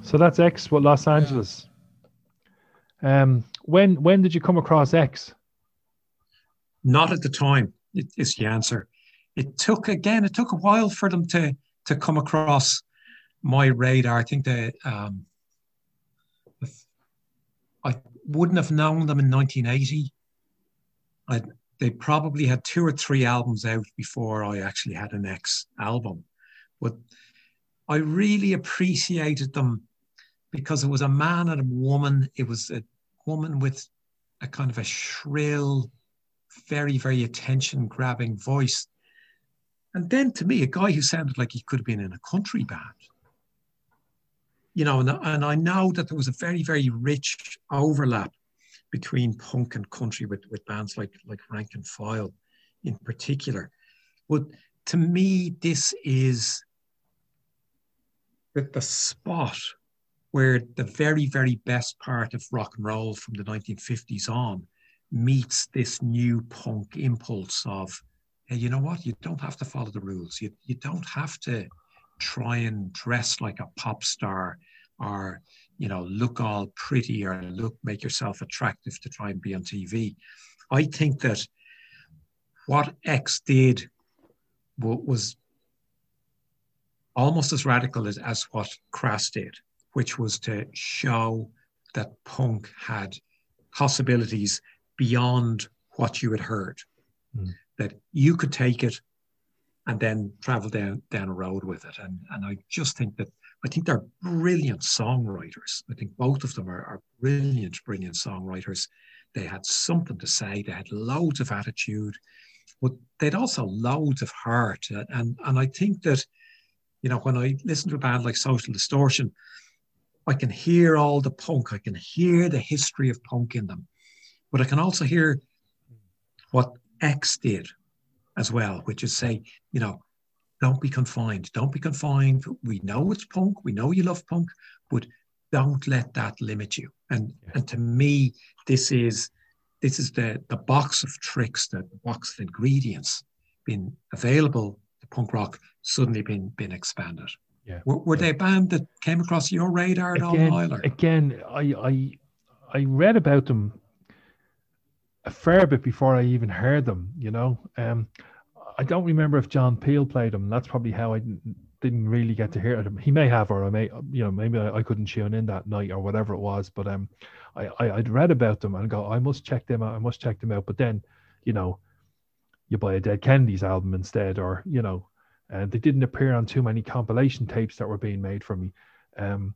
So that's X, what Los Angeles. Yeah. Um, when when did you come across X? Not at the time, is the answer. It took, again, it took a while for them to to come across my radar. I think they, um, I wouldn't have known them in nineteen eighty. I, they probably had two or three albums out before I actually had an X album. But I really appreciated them because it was a man and a woman. It was a woman with a kind of a shrill, very, very attention-grabbing voice. And then to me, a guy who sounded like he could have been in a country band. You know, and, and I know that there was a very, very rich overlap between punk and country with, with bands like, like Rank and File in particular. But to me, this is the, the spot where the very, very best part of rock and roll from the nineteen fifties on meets this new punk impulse of, hey, you know what? You don't have to follow the rules. You, you don't have to try and dress like a pop star or, you know, look all pretty or look, make yourself attractive to try and be on T V. I think that what X did w- was almost as radical as, as what Crass did, which was to show that punk had possibilities beyond what you had heard, mm. that you could take it and then travel down, down a road with it. And, and I just think that, I think they're brilliant songwriters. I think both of them are, are brilliant, brilliant songwriters. They had something to say. They had loads of attitude, but they'd also loads of heart. And, and I think that, you know, when I listen to a band like Social Distortion, I can hear all the punk. I can hear the history of punk in them. But I can also hear what X did as well, which is say, you know, don't be confined. Don't be confined. We know it's punk. We know you love punk, but don't let that limit you. And yeah. and to me, this is this is the the box of tricks, the box of ingredients being available to punk rock suddenly been been expanded. Yeah. Were, were yeah. they a band that came across your radar at again, all, Myler? Again, I I I read about them a fair bit before I even heard them. You know. Um, I don't remember if John Peel played him. That's probably how I didn't, didn't really get to hear him. He may have, or I may, you know, maybe I, I couldn't tune in that night or whatever it was. But um, I, I I'd read about them and go, I must check them out. I must check them out. But then, you know, you buy a Dead Kennedys album instead, or you know, and they didn't appear on too many compilation tapes that were being made for me. Um,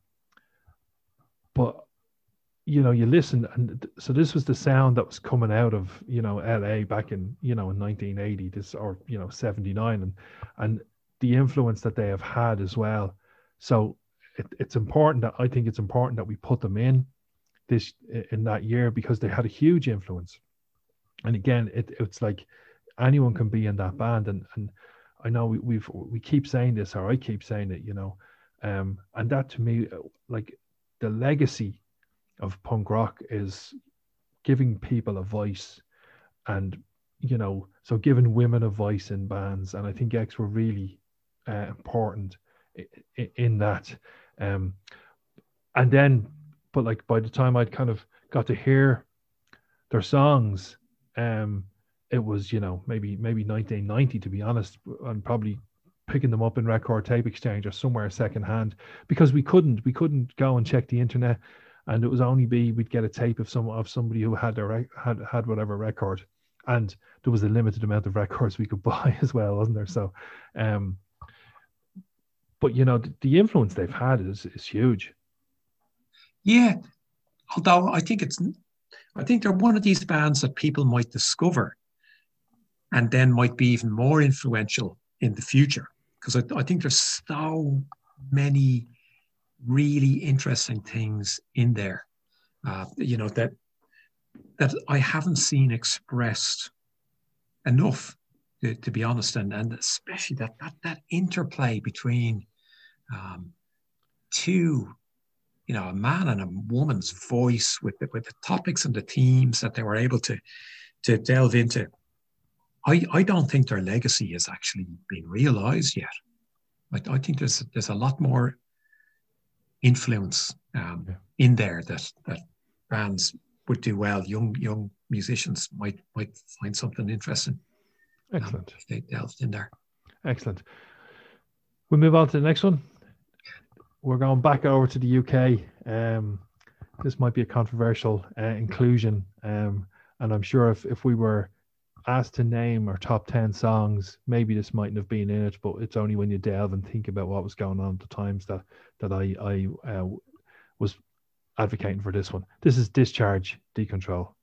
but you know, you listen, and so this was the sound that was coming out of, you know, L A back in, you know, in nineteen eighty, this, or, you know, seventy-nine, and and the influence that they have had as well. So it, it's important that, I think it's important that we put them in this, in that year, because they had a huge influence. And again, it, it's like anyone can be in that band. And, and I know we, we've, we keep saying this, or I keep saying it, you know, um, and that to me, like the legacy of punk rock is giving people a voice, and you know, so giving women a voice in bands, and I think X were really uh, important in, in that. Um, and then, but like by the time I'd kind of got to hear their songs, um, it was, you know, maybe maybe nineteen ninety, to be honest, and probably picking them up in Record Tape Exchange or somewhere secondhand, because we couldn't we couldn't go and check the internet. And it was only be we'd get a tape of some of somebody who had a had had whatever record, and there was a limited amount of records we could buy as well, wasn't there? So, um, but you know, the, the influence they've had is is huge. Yeah, although I think it's, I think they're one of these bands that people might discover, and then might be even more influential in the future, because I, I think there's so many really interesting things in there, uh, you know, that that I haven't seen expressed enough, to, to be honest, and and especially that that that interplay between um, two, you know, a man and a woman's voice, with the, with the topics and the themes that they were able to to delve into. I I don't think their legacy has actually been realized yet. I, I think there's there's a lot more influence um, Yeah. in there that that bands would do well. Young young musicians might might find something interesting. Excellent. Um, if they delved in there. Excellent. We'll move on to the next one. We're going back over to the U K. Um, this might be a controversial uh, inclusion, um, and I'm sure if, if we were asked to name our top ten songs, maybe this mightn't have been in it, but it's only when you delve and think about what was going on at the times that that I, I uh, was advocating for this one. This is Discharge, Decontrol.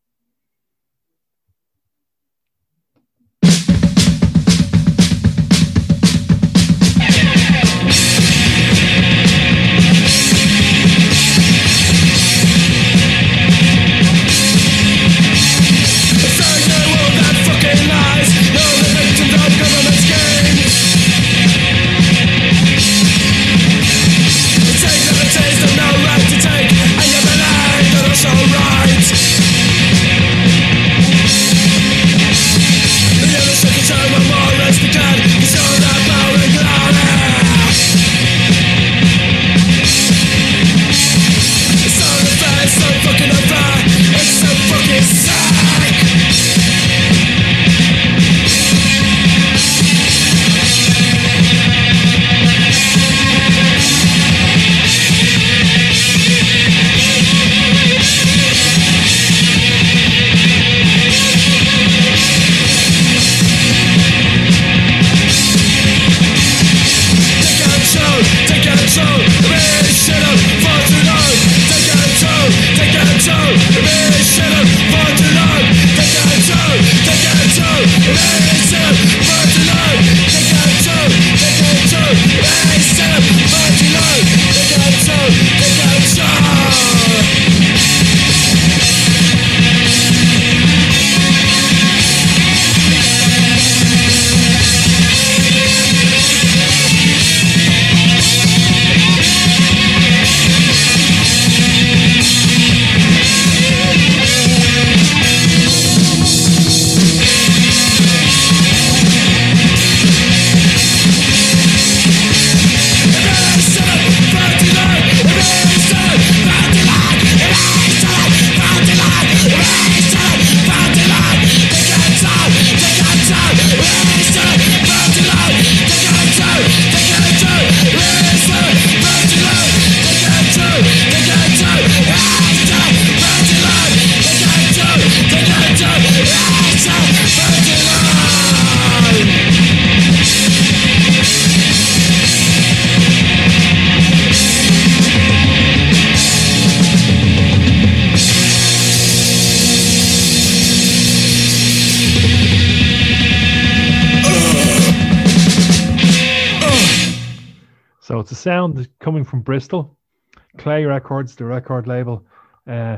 So it's a sound coming from Bristol, Clay Records, the record label. Uh,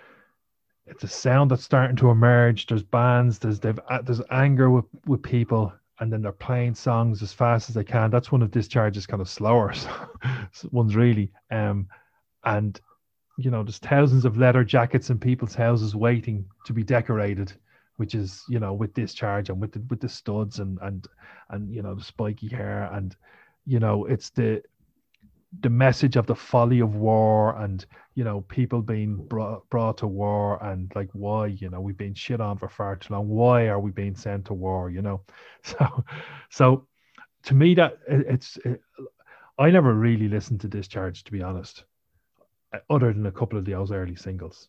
it's a sound that's starting to emerge. There's bands, there's they've, there's anger with, with people, and then they're playing songs as fast as they can. That's one of Discharge's kind of slower ones, really. Um, and you know, there's thousands of leather jackets in people's houses waiting to be decorated, which is, you know, with Discharge and with the, with the studs and and and you know, the spiky hair, and you know, it's the the message of the folly of war, and you know, people being brought brought to war, and like, why, you know, we've been shit on for far too long. Why are we being sent to war? You know, so so to me, that it, it's it, I never really listened to Discharge, to be honest, other than a couple of those early singles,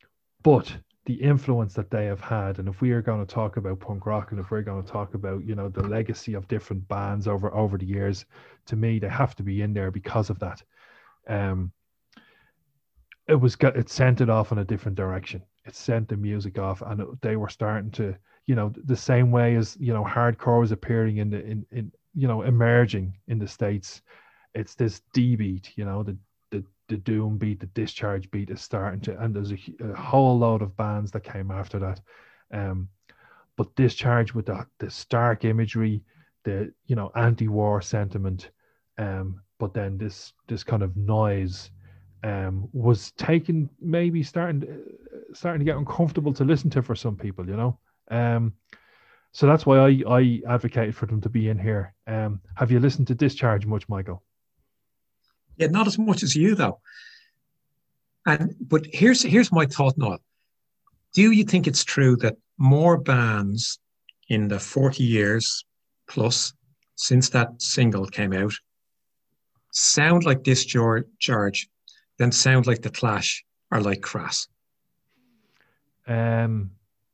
but the influence that they have had, and if we are going to talk about punk rock, and if we're going to talk about, you know, the legacy of different bands over over the years, to me, they have to be in there because of that. Um, it was got it sent it off in a different direction. It sent the music off, and it, they were starting to, you know, the same way as, you know, hardcore was appearing in the in in you know, emerging in the States. It's this D beat, you know, the the the doom beat, the Discharge beat is starting to, and there's a, a whole load of bands that came after that. Um, but Discharge with the, the stark imagery, the, you know, anti-war sentiment, um, but then this this kind of noise, um, was taken, maybe starting uh, starting to get uncomfortable to listen to for some people, you know. Um, so that's why I I advocated for them to be in here. Um, have you listened to Discharge much, Michael? Yeah, not as much as you though. And but here's here's my thought, Noel. Do you think it's true that more bands in the forty years plus since that single came out sound like this, George, George than sound like The Clash or like Crass? Um,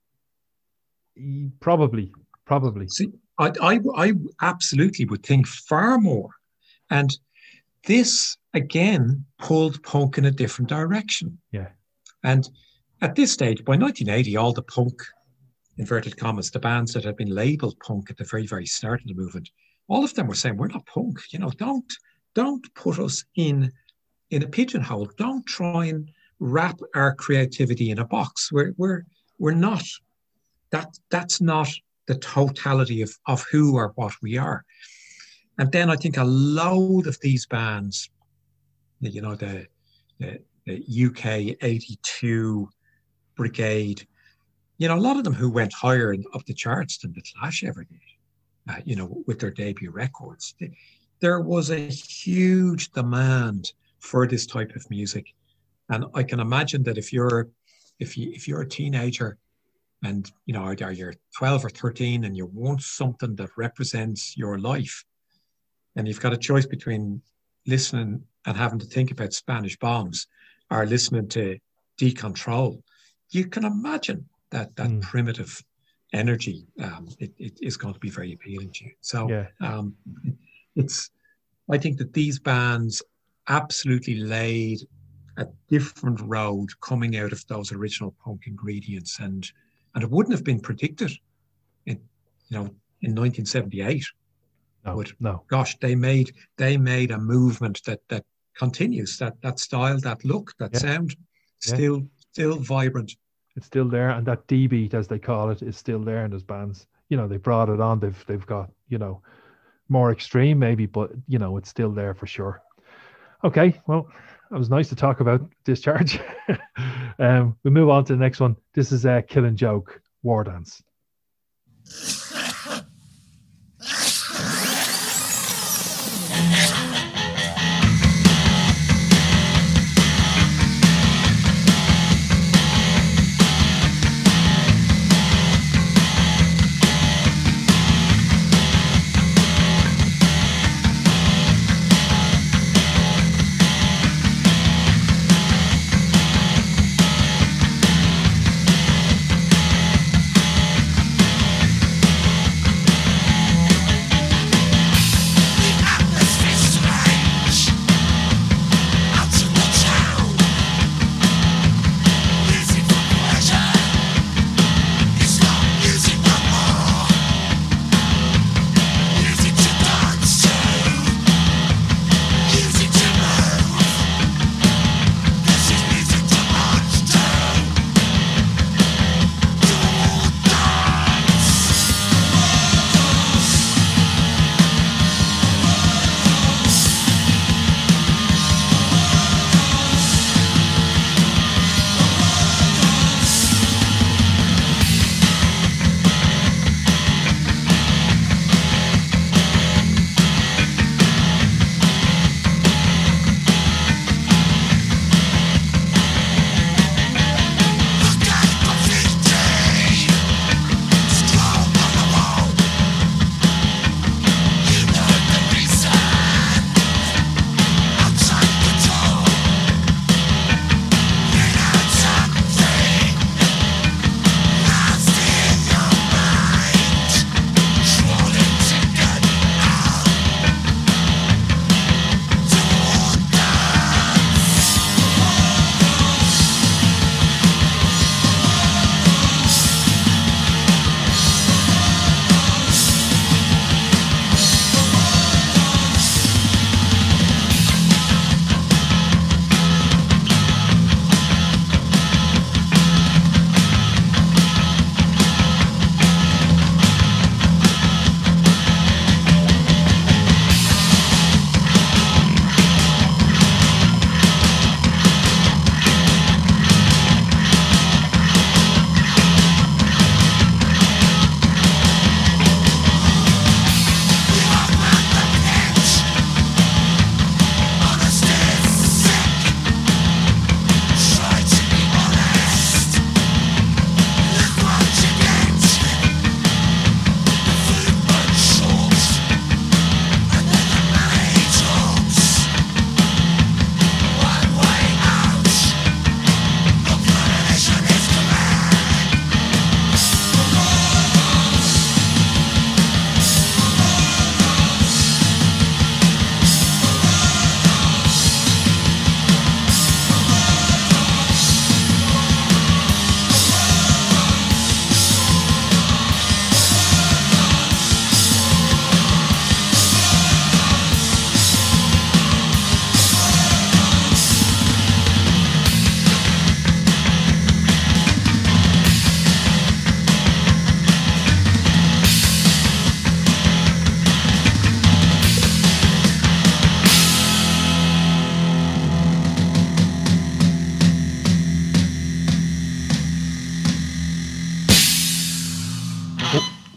probably, probably. See, I, I, I absolutely would think far more. And this, again, pulled punk in a different direction. Yeah. And at this stage, by nineteen eighty, all the punk, inverted commas, the bands that had been labeled punk at the very, very start of the movement, all of them were saying, we're not punk. You know, don't don't put us in, in a pigeonhole. Don't try and wrap our creativity in a box. We're, we're, we're not. That, that's not the totality of, of who or what we are. And then I think a load of these bands, you know, the, the, the U K eighty-two Brigade, you know, a lot of them who went higher in, up the charts than The Clash ever did, uh, you know, with their debut records. There was a huge demand for this type of music. And I can imagine that if you're, if you, if you're a teenager and, you know, or you're twelve or thirteen and you want something that represents your life, and you've got a choice between listening and having to think about Spanish bombs or listening to Decontrol, you can imagine that that mm. primitive energy um, it, it is going to be very appealing to you. So yeah. um, it's, I think that these bands absolutely laid a different road coming out of those original punk ingredients, and and it wouldn't have been predicted in, you know, in nineteen seventy-eight. No, but no. Gosh, they made they made a movement that that continues, that that style, that look, that yeah. sound, yeah. still still vibrant. It's still there, and that D beat, as they call it, is still there in those bands. You know, they brought it on. They've they've got, you know, more extreme maybe, but you know, it's still there for sure. Okay, well, it was nice to talk about Discharge. um, we move on to the next one. This is uh, Killing Joke, War Dance.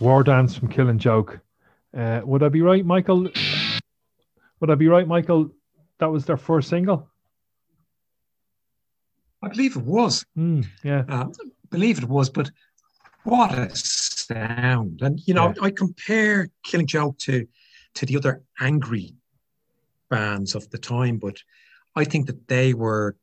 War Dance from Killing Joke. Uh, would I be right, Michael? Would I be right, Michael? That was their first single? I believe it was. Mm, yeah. Uh, I believe it was, but what a sound. And, you know, yeah. I compare Killing Joke to, to the other angry bands of the time, but I think that they were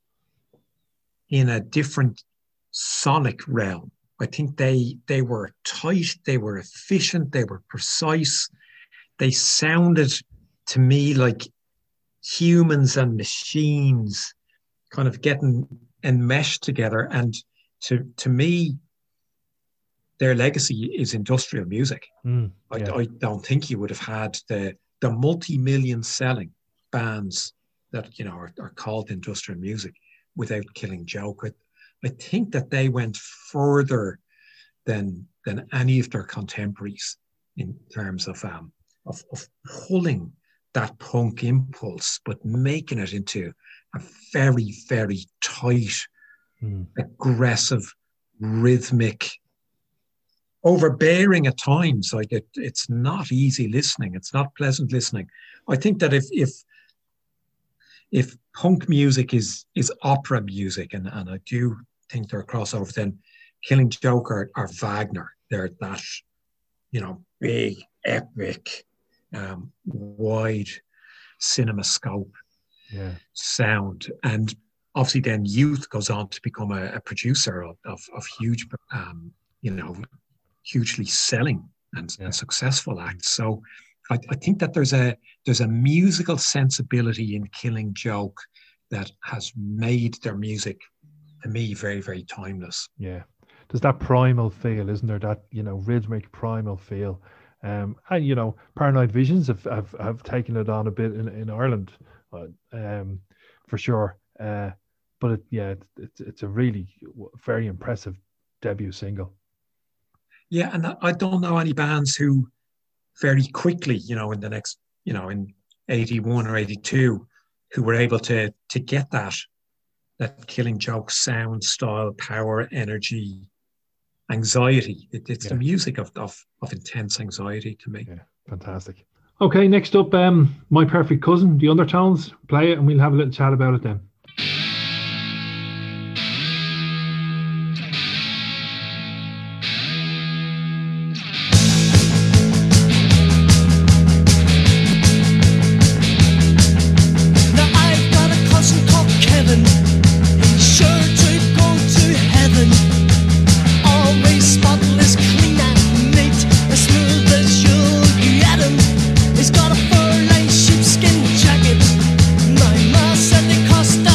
in a different sonic realm. I think they they were tight, they were efficient, they were precise. They sounded to me like humans and machines kind of getting enmeshed together. And to to me, their legacy is industrial music. Mm, yeah. I, I don't think you would have had the the multi-million selling bands that, you know, are, are called industrial music without Killing Joke. I, I think that they went further than than any of their contemporaries in terms of um of, of pulling that punk impulse, but making it into a very, very tight, mm. aggressive, rhythmic, overbearing at times. Like it, it's not easy listening. It's not pleasant listening. I think that if if if punk music is is opera music, and, and I do think they're a crossover, then Killing Joke are, are Wagner. They're that, you know, big, epic, um, wide cinema scope yeah. sound. And obviously then Youth goes on to become a, a producer of, of, of huge, um, you know, hugely selling and, yeah. and successful acts. So I, I think that there's a there's a musical sensibility in Killing Joke that has made their music, to me, very, very timeless. Yeah. There's that primal feel, isn't there? That, you know, rhythmic primal feel. Um, and, you know, Paranoid Visions have, have, have taken it on a bit in, in Ireland, uh, um, for sure. Uh, but, it, yeah, it, it's it's a really very impressive debut single. Yeah, and I don't know any bands who very quickly, you know, in the next, you know, in eighty-one or eighty-two, who were able to to get that, that Killing Joke sound, style, power, energy, anxiety. It, it's yeah. the music of, of of intense anxiety to me. Yeah, fantastic. Okay, next up, um, My Perfect Cousin, The Undertones. Play it and we'll have a little chat about it then. Costa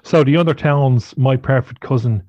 So the Undertones, My Perfect Cousin,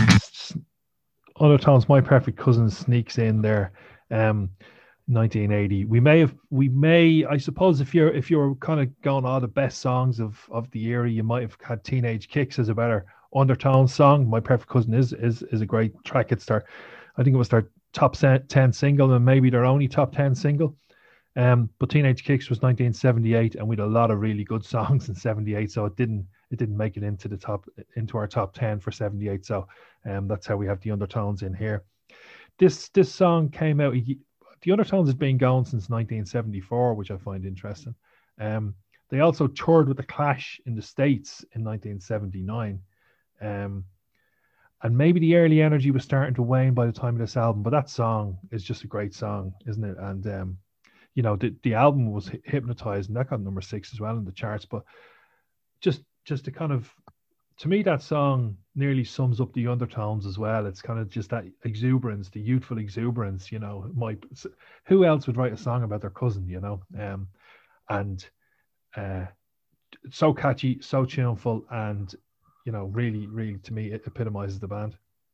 Undertones, My Perfect Cousin sneaks in there. Um, nineteen eighty. We may have, we may, I suppose, if you're if you're kind of going all the best songs of of the era, you might have had Teenage Kicks as a better Undertones song. My Perfect Cousin is is is a great track. It's their, I think it was their top ten single and maybe their only top ten single. Um, but Teenage Kicks was nineteen seventy-eight, and we had a lot of really good songs in seventy-eight, so it didn't it didn't make it into the top into our top ten for seventy-eight. So um, that's how we have the Undertones in here. This this song came out. The Undertones has been going since nineteen seventy-four, which I find interesting. Um, they also toured with the Clash in the States in nineteen seventy-nine. Um, and maybe the early energy was starting to wane by the time of this album, but that song is just a great song, isn't it? And um, you know, the, the album was Hypnotized, and that got number six as well in the charts. But just just to kind of, to me, that song nearly sums up the Undertones as well. It's kind of just that exuberance, the youthful exuberance, you know. My, who else would write a song about their cousin, you know? Um, and uh, so catchy, so tuneful, and, you know, really, really, to me, it epitomizes the band.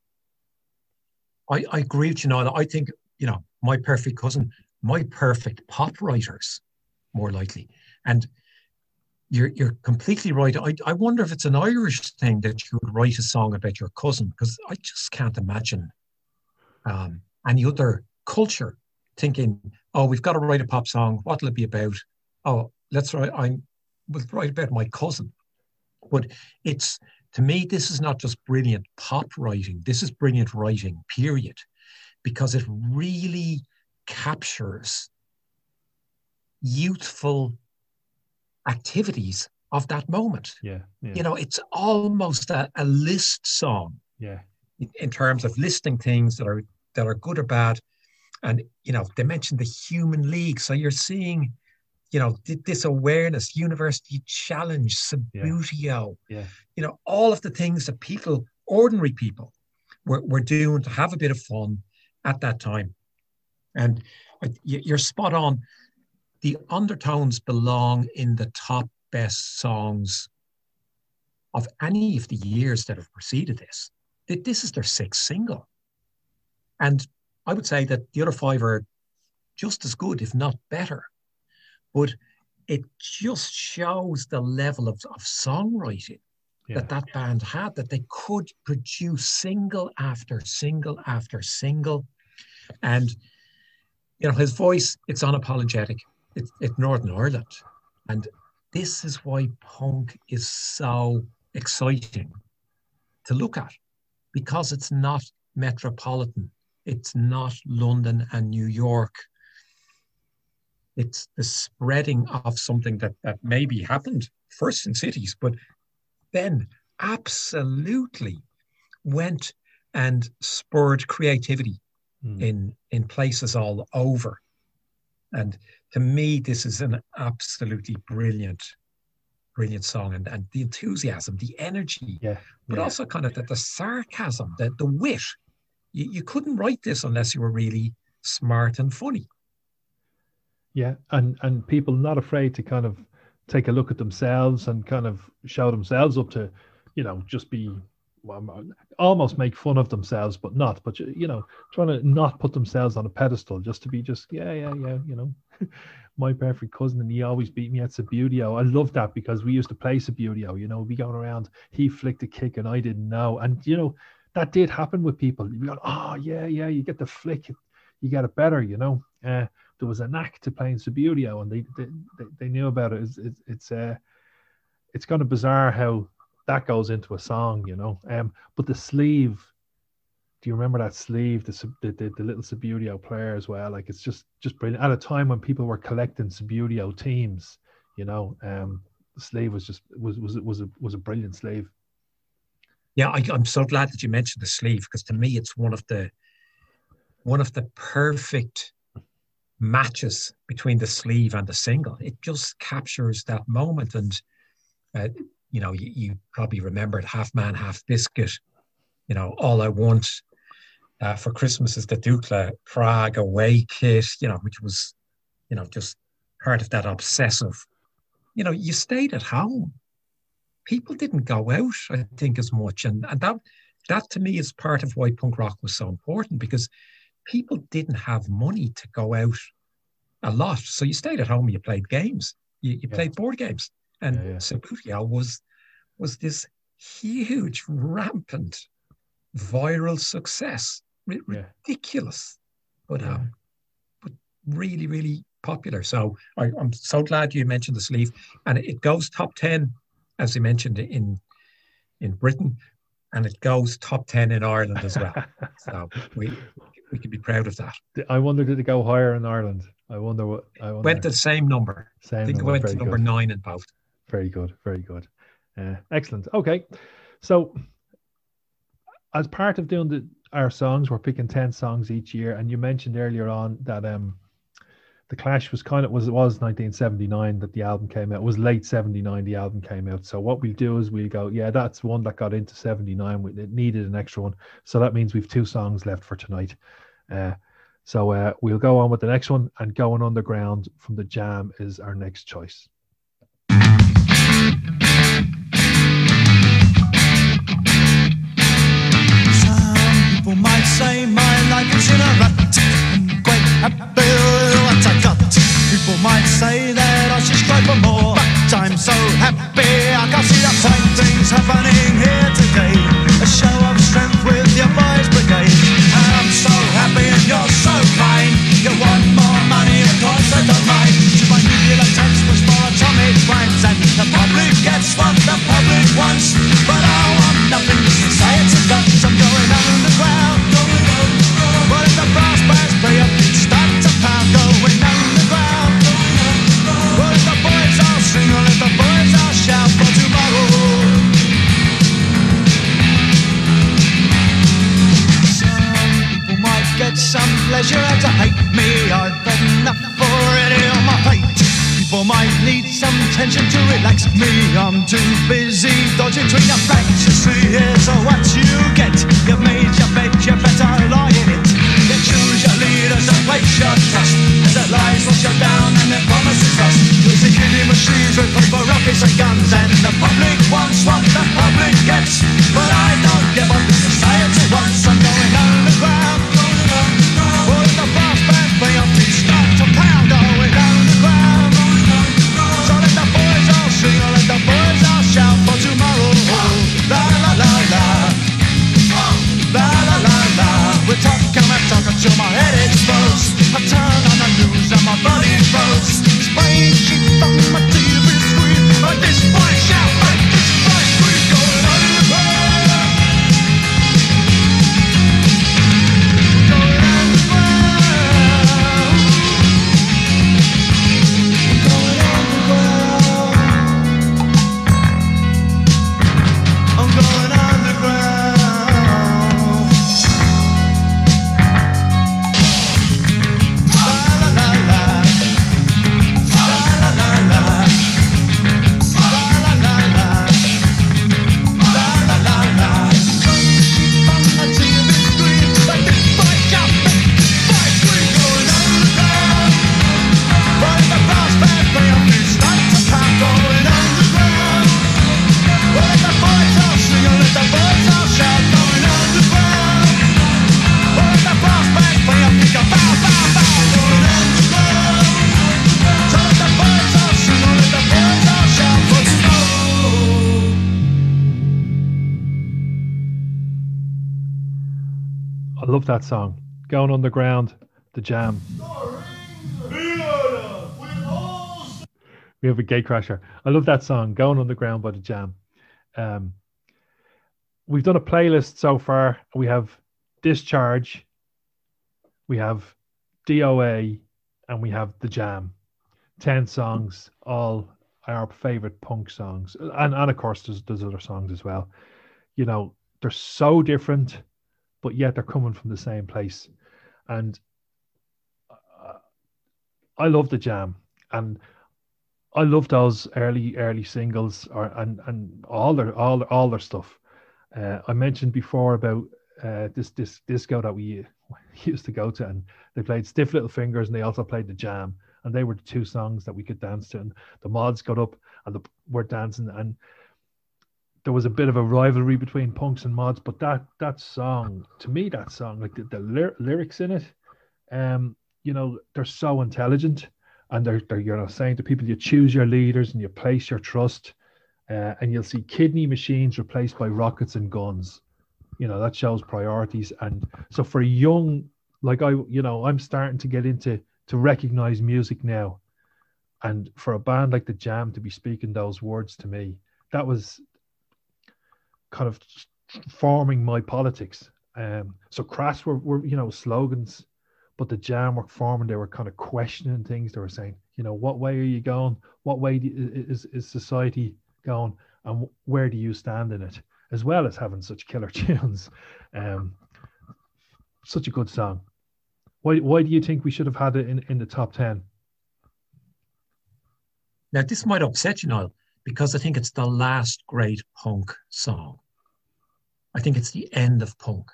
I, I agree with you, know, I think, you know, My Perfect Cousin, my perfect pop writers, more likely. And You're you're completely right. I, I wonder if it's an Irish thing that you would write a song about your cousin, because I just can't imagine um, any other culture thinking, oh, we've got to write a pop song. What'll it be about? Oh, let's write. I'm we'll write about my cousin. But it's, to me, this is not just brilliant pop writing. This is brilliant writing, period, because it really captures youthful activities of that moment. Yeah, yeah. You know, it's almost a, a list song. Yeah. In, in terms of listing things that are that are good or bad. And, you know, they mentioned the Human League. So you're seeing, you know, this awareness, University Challenge, Subbuteo, yeah. yeah. you know, all of the things that people, ordinary people, were, were doing to have a bit of fun at that time. And you're spot on. The Undertones belong in the top best songs of any of the years that have preceded this. This is their sixth single. And I would say that the other five are just as good, if not better. But it just shows the level of, of songwriting yeah. that that band had, that they could produce single after single after single. And, you know, his voice, it's unapologetic. It's, it's Northern Ireland. And this is why punk is so exciting to look at, because it's not metropolitan. It's not London and New York. It's the spreading of something that, that maybe happened first in cities, but then absolutely went and spurred creativity mm. in, in places all over. And to me, this is an absolutely brilliant, brilliant song. And, and the enthusiasm, the energy, yeah, but yeah. also kind of the, the sarcasm, the, the wit. You, you couldn't write this unless you were really smart and funny. Yeah, and, and people not afraid to kind of take a look at themselves and kind of show themselves up to, you know, just be, well, almost make fun of themselves, but not, but, you know, trying to not put themselves on a pedestal, just to be just, yeah, yeah, yeah, you know, My Perfect Cousin, and he always beat me at Subbuteo. I love that, because we used to play Subbuteo, you know, we going around, he flicked a kick and I didn't know. And, you know, that did happen with people. You go, oh, yeah, yeah, you get the flick, you get it better, you know. Uh, there was a knack to playing Subbuteo, and they they, they knew about it. It's, it's, it's, uh, it's kind of bizarre how that goes into a song, you know. Um, but the sleeve, do you remember that sleeve, the the, the, the little Subbuteo player as well? Like, it's just just brilliant. At a time when people were collecting Subbuteo teams, you know, um, the sleeve was just was was was a was a brilliant sleeve. Yeah, I, I'm so glad that you mentioned the sleeve, because to me it's one of the one of the perfect matches between the sleeve and the single. It just captures that moment. And uh, you know, you, you probably remembered Half Man, Half Biscuit. You know, All I Want uh, for Christmas is the Dukla Prague away kit. You know, which was, you know, just part of that obsessive. You know, you stayed at home people didn't go out, I think, as much. And, and that, that to me is part of why punk rock was so important, because people didn't have money to go out a lot. So you stayed at home, you played games, you, you Yeah. played board games. And Yeah, yeah. Subbuteo was, was this huge, rampant, viral success. R- Yeah. ridiculous. But, Yeah. um, but really, really popular. So I, I'm so glad you mentioned the sleeve. And it goes top ten, as you mentioned, in in Britain, and it goes top ten in Ireland as well. So we we can be proud of that. I wonder, did it go higher in Ireland? I wonder what. I wonder. Went to the same number. Same I think number, it went very to number good. nine in both. Very good, very good. Uh, excellent. Okay, so as part of doing the, our songs, we're picking ten songs each year, and you mentioned earlier on that um, the Clash was kind of was it was nineteen seventy-nine that the album came out. It was late seventy-nine the album came out. So what we'll do is we'll go, yeah, that's one that got into seventy-nine. We, it needed an extra one, so that means we've two songs left for tonight. Uh, so uh, we'll go on with the next one, and Going Underground from the Jam is our next choice. People might say my life is in a rut. I'm quite happy with what I got. People might say that I should strive for more, but I'm so happy I can see the fine things happening here today. A show of strength with your boys brigade. And I'm so happy and you're so kind. You want more money, of course I don't mind. To my nuclear text was for atomic rhymes, and the public gets what the public wants. But I want nothing, society does. I'm going underground, going underground. But if the brass bands play up, start to pound, going underground. But if the boys all sing, or if the boys all shout for tomorrow. Some people might get some pleasure out of hate me. I've had enough already on my plate. People might need some tension to relax me. I'm too busy dodging between the facts. You see, here's what you get. You've made your bed, you better lie in it. You choose your leaders and place your trust. As the lies wash you down and the promises lost. It's the killing machines with paper, rockets and guns. And the public wants what the public gets. But I don't give up, society wants. I'm going underground, going underground. All of the brass bands play up, we start to pound. Going underground. So let the boys all sing, or let the boys all shout for tomorrow. La la la la, la la la la. We talk and we talk until my head explodes. I turn on the news and my body froze. Spraying shit on my T V screen. Like this boy shout, like this boy scream. Going underground, going underground, going underground. I'm going underground. La la la la, la la la la, la la la la, la la la la. On the T V screen, like this boy shout, boy scream, going underground. But if the brass band play up, we start to pound, going underground. Well, let the boys all sing, or let the boys all shout, going underground. Well, let the brass band play up, we go bow, bow, bow, going underground. So let the boys all sing, or let the boys all shout for tomorrow. I love that song. Going Underground, the Jam. We have a Gatecrasher. I love that song, Going Underground by the Jam. Um, we've done a playlist so far. We have Discharge, we have D O A, and we have the Jam. Ten songs, all our favorite punk songs, and and of course there's there's other songs as well. You know, they're so different, but yet they're coming from the same place. And uh, I love the Jam, and I love those early early singles, or and and all their all all their stuff. Uh, I mentioned before about uh, this this disco that we used to go to, and they played Stiff Little Fingers, and they also played the Jam, and they were the two songs that we could dance to. And the mods got up and the, were dancing, and there was a bit of a rivalry between punks and mods, but that that song, to me, that song, like the, the ly- lyrics in it, um, you know, they're so intelligent, and they're they're you know saying to people, you choose your leaders and you place your trust, uh, and you'll see kidney machines replaced by rockets and guns. You know, that shows priorities. And so for a young, like I, you know, I'm starting to get into to recognize music now, and for a band like the Jam to be speaking those words to me, that was kind of forming my politics. Um, so Crass were, were, you know, slogans, but the Jam were forming. They were kind of questioning things. They were saying, you know, what way are you going? What way do, is is society going? And where do you stand in it? As well as having such killer tunes. Um, such a good song. Why why do you think we should have had it in, in the top ten? Now, this might upset you, Niall, because I think it's the last great punk song. I think it's the end of punk.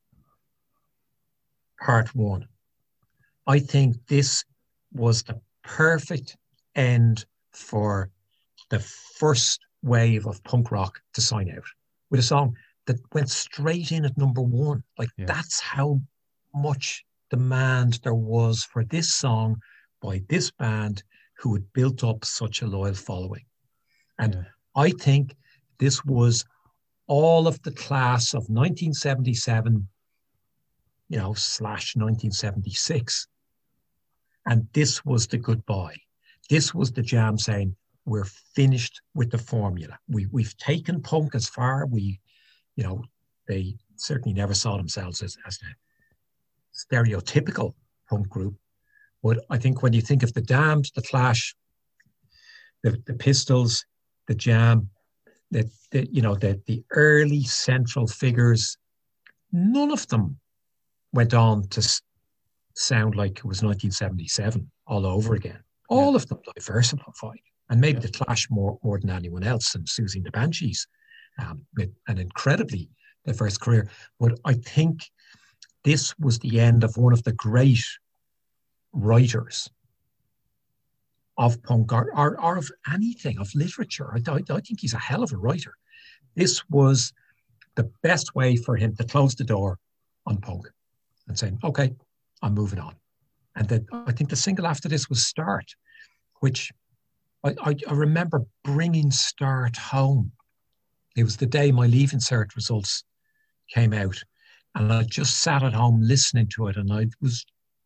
Part one. I think this was the perfect end for the first wave of punk rock to sign out with a song that went straight in at number one. Like, yeah. That's how much demand there was for this song by this band who had built up such a loyal following. And yeah. I think this was all of the class of nineteen seventy-seven, you know, slash nineteen seventy-six. And this was the goodbye. This was the Jam saying, we're finished with the formula. We, we've taken punk as far. We, you know, they certainly never saw themselves as, as a stereotypical punk group. But I think when you think of the Damned, the Clash, the, the Pistols, the Jam, the, the you know, the, the early central figures, none of them went on to s- sound like it was nineteen seventy-seven all over again. All yeah. of them diversified. And maybe yeah. the Clash more, more than anyone else, and Susie and the Banshees, um, with an incredibly diverse career. But I think this was the end of one of the great writers of punk or, or, or of anything, of literature. I, I, I think he's a hell of a writer. This was the best way for him to close the door on punk and saying, okay, I'm moving on. And then I think the single after this was Start, which I, I, I remember bringing Start home. It was the day my Leaving Cert results came out, and I just sat at home listening to it, and I was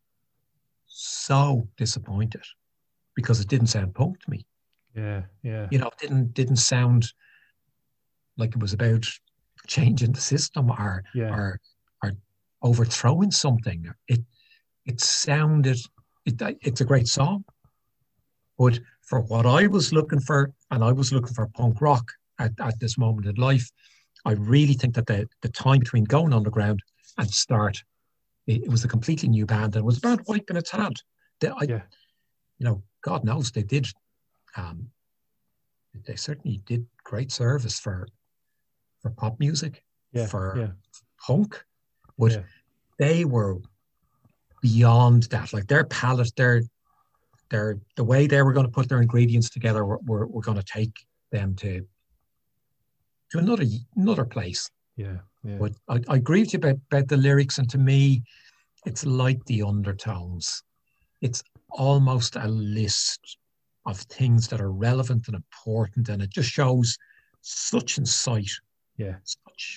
so disappointed because it didn't sound punk to me. Yeah, yeah. You know, it didn't didn't sound like it was about changing the system or yeah. or or overthrowing something. It it sounded it, it's a great song, but for what I was looking for, and I was looking for punk rock at, at this moment in life, I really think that the, the time between Going Underground and Start, it, it was a completely new band, and it was a band wiping its hand. They, I, yeah. You know, God knows they did. Um, they certainly did great service for for pop music, yeah, for yeah. punk, but yeah. they were beyond that. Like their palette, their their the way they were going to put their ingredients together were, were, were going to take them to to another another place. Yeah, yeah. But I, I agree with you about, about the lyrics, and to me, it's like the undertones. It's almost a list of things that are relevant and important, and it just shows such insight. Yeah. Such,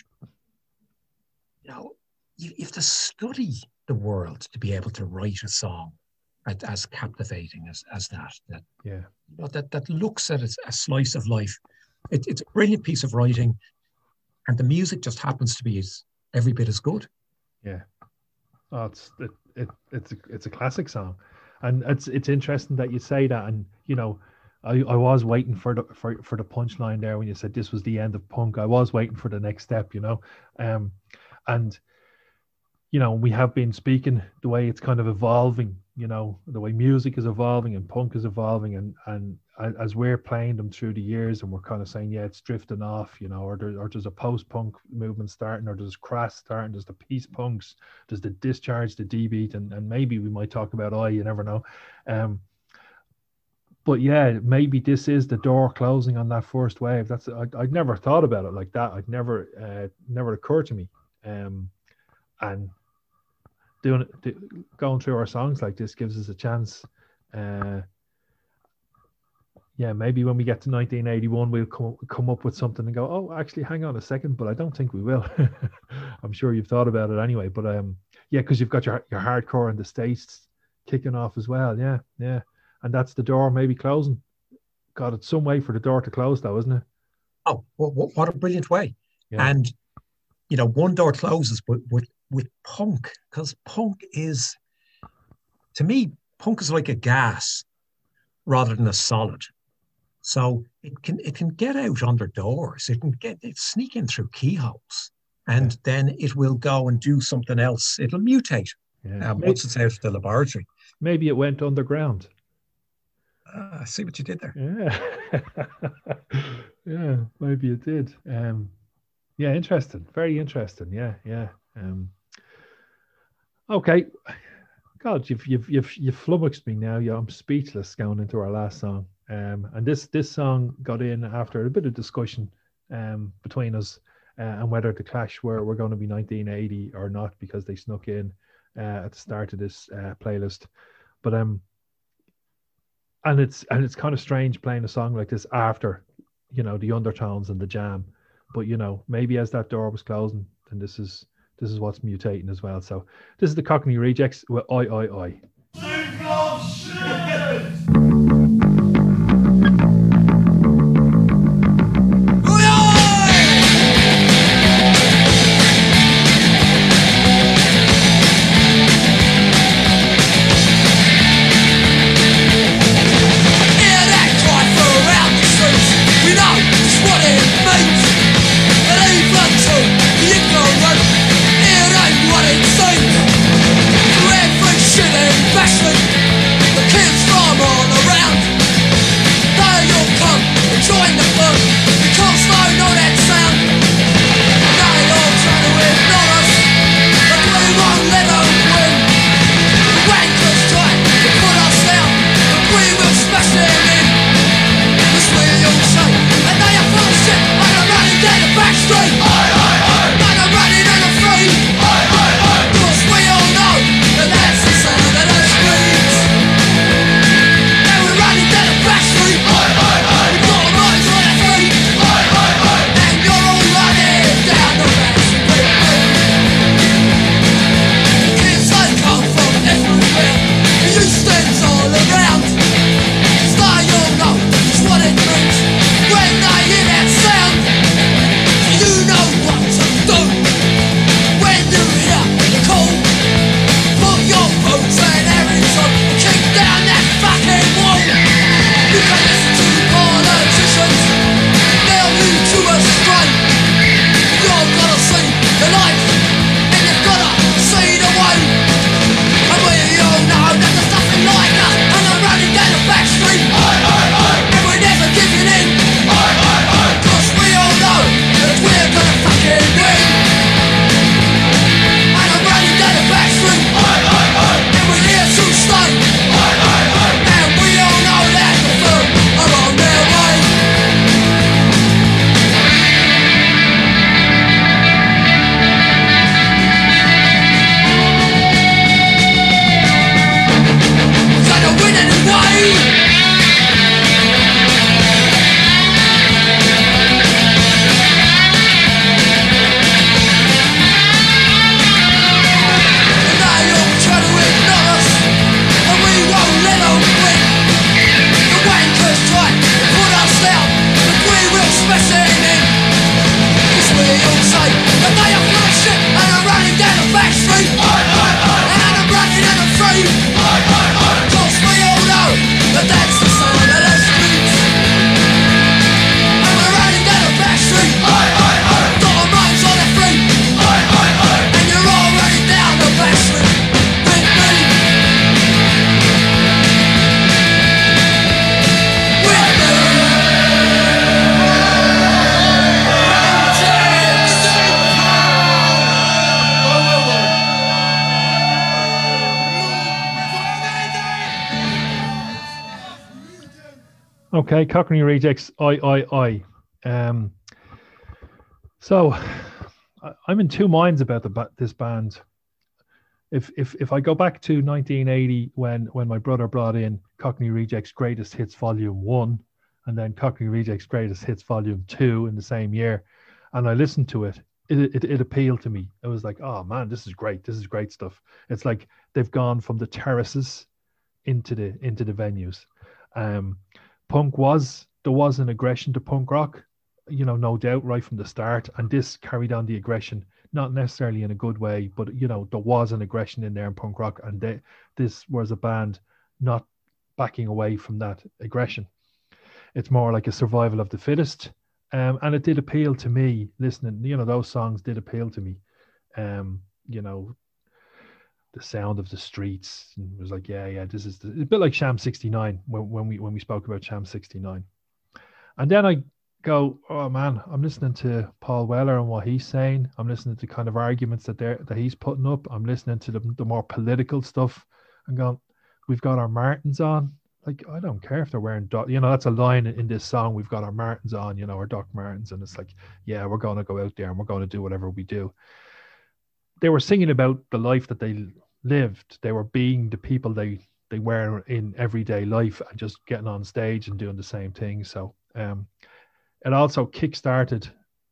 you know, you, you have to study the world to be able to write a song as, as captivating as, as that. That yeah. You know, that that looks at a, a slice of life. It, it's a brilliant piece of writing, and the music just happens to be as, every bit as good. Yeah. Oh, it's it, it it's a, it's a classic song, and it's it's interesting that you say that. And you know, I, I was waiting for the for, for the punchline there when you said this was the end of punk. I was waiting for the next step, you know, um, and you know, we have been speaking the way it's kind of evolving, you know, the way music is evolving and punk is evolving, and and as we're playing them through the years, and we're kind of saying, yeah, it's drifting off, you know, or there, or there's a post-punk movement starting, or there's Crass starting, there's the peace punks, there's the Discharge, the D-Beat, and, and maybe we might talk about I, you never know. Um, but yeah, maybe this is the door closing on that first wave. That's I, I'd never thought about it like that. I'd never uh, never occurred to me. Um, and doing it, do, going through our songs like this gives us a chance. Uh, yeah, maybe when we get to nineteen eighty-one, we'll come come up with something and go, oh, actually, hang on a second. But I don't think we will. I'm sure you've thought about it anyway. But um, yeah, because you've got your your hardcore in the States kicking off as well. Yeah, yeah. And that's the door maybe closing. God, it's some way for the door to close, though, isn't it? Oh, what, what a brilliant way. Yeah. And, you know, one door closes with, with, with punk, because punk is, to me, punk is like a gas rather than a solid. So it can it can get out under doors. It can get it sneak in through keyholes. And yeah. then it will go and do something else. It'll mutate yeah. um, once it's out of the laboratory. Maybe it went underground. Uh, I see what you did there. Yeah, yeah, maybe it did. Um, yeah, interesting. Very interesting. Yeah, yeah. Um, okay, God, you've you've you've you've flummoxed me now. Yeah, I'm speechless going into our last song. Um, and this this song got in after a bit of discussion um between us uh, and whether the Clash were were going to be nineteen eighty or not, because they snuck in uh, at the start of this uh, playlist. But um. And it's and it's kind of strange playing a song like this after, you know, the undertones and the jam. But you know, maybe as that door was closing, then this is this is what's mutating as well. So this is the Cockney Rejects with Oi Oi Oi. Shit and bashing, the kids from all over. Okay, Cockney Rejects, I, I, I. Um, so I- I'm in two minds about the ba- this band. If if if I go back to nineteen eighty when when my brother brought in Cockney Rejects Greatest Hits Volume One, and then Cockney Rejects Greatest Hits Volume Two in the same year, and I listened to it, it it, it appealed to me. It was like, oh man, this is great. This is great stuff. It's like they've gone from the terraces into the into the venues. Um, punk was there was an aggression to punk rock, you know, no doubt right from the start, and this carried on the aggression, not necessarily in a good way, but you know, there was an aggression in there in punk rock, and they, this was a band not backing away from that aggression. It's more like a survival of the fittest, um, and it did appeal to me. Listening, you know, those songs did appeal to me. Um, you know, the sound of the streets, and it was like, yeah, yeah, this is the, a bit like Sham sixty-nine when, when we when we spoke about Sham sixty-nine. And then I go, oh man, I'm listening to Paul Weller and what he's saying. I'm listening to kind of arguments that they're that he's putting up. I'm listening to the, the more political stuff and going, we've got our Martins on. Like, I don't care if they're wearing Doc, you know, that's a line in this song. We've got our Martins on, you know, our Doc Martens. And it's like, yeah, we're going to go out there and we're going to do whatever we do. They were singing about the life that they lived. They were being the people they, they were in everyday life and just getting on stage and doing the same thing. So um, it also kick-started,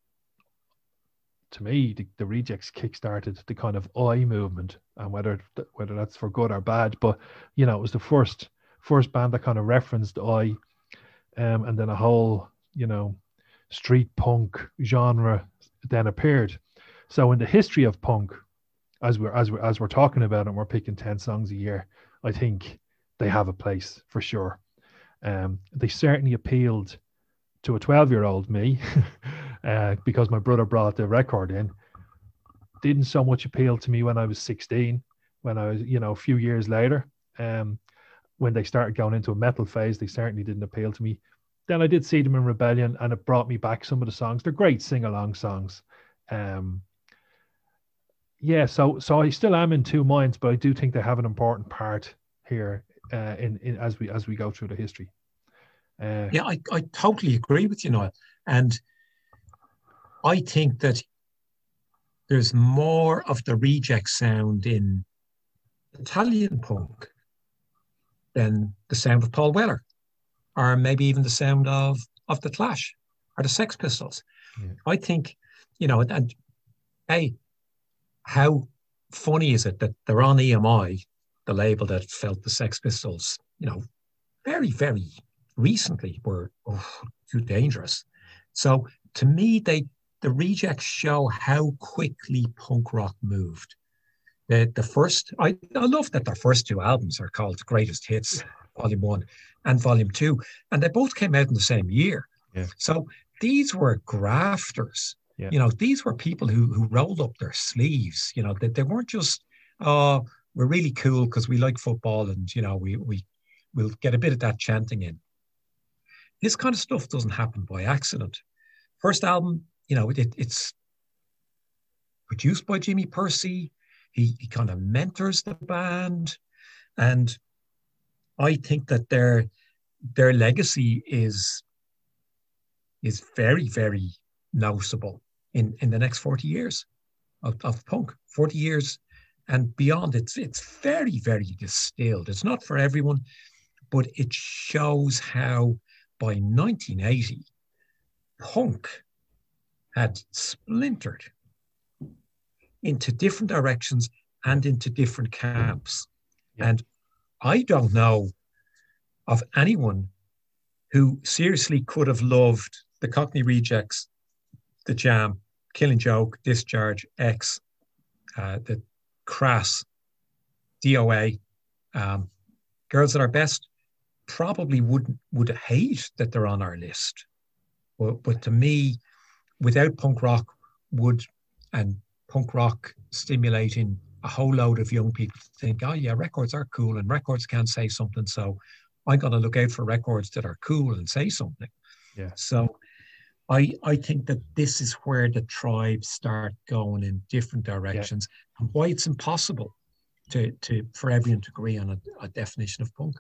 to me, the, the Rejects kick-started the kind of oi movement, and whether whether that's for good or bad, but, you know, it was the first first band that kind of referenced oi, um, and then a whole, you know, street punk genre then appeared. So in the history of punk, as we're as we're as we're talking about it, and we're picking ten songs a year, I think they have a place for sure. Um, they certainly appealed to a twelve-year-old me, uh, because my brother brought the record in. Didn't so much appeal to me when I was sixteen. When I was, you know, a few years later, um, when they started going into a metal phase, they certainly didn't appeal to me. Then I did see them in Rebellion, and it brought me back some of the songs. They're great sing-along songs. Um, yeah, so so I still am in two minds, but I do think they have an important part here, uh, in, in as we as we go through the history. Uh, Yeah, I, I totally agree with you, Noel. And I think that there's more of the reject sound in Italian punk than the sound of Paul Weller, or maybe even the sound of, of the Clash or the Sex Pistols. Yeah. I think, you know, and hey, how funny is it that they're on E M I, the label that felt the Sex Pistols, you know, very, very recently were oh, too dangerous. So to me, they the Rejects show how quickly punk rock moved. The the first, I, I love that their first two albums are called Greatest Hits, Volume One and Volume Two, and they both came out in the same year. Yeah. So these were grafters. Yeah. You know, these were people who who rolled up their sleeves. You know, that they, they weren't just, oh, we're really cool because we like football and, you know, we we we'll get a bit of that chanting in. This kind of stuff doesn't happen by accident. First album, you know, it, it's produced by Jimmy Percy. He, he kind of mentors the band. And I think that their their legacy is, is very, very noticeable in, in the next forty years of, of punk. forty years and beyond. It's, it's very, very distilled. It's not for everyone, but it shows how by nineteen eighty, punk had splintered into different directions and into different camps. Yeah. And I don't know of anyone who seriously could have loved the Cockney Rejects, the Jam, Killing Joke, Discharge, X, uh, the Crass, D O A, um, Girls at Our Best, probably would would hate that they're on our list. But, but to me, without punk rock would, and punk rock stimulating a whole load of young people to think, oh yeah, records are cool and records can say something. So I'm going to look out for records that are cool and say something. Yeah. So I I think that this is where the tribes start going in different directions, yeah. and why it's impossible to, to for everyone to agree on a, a definition of punk.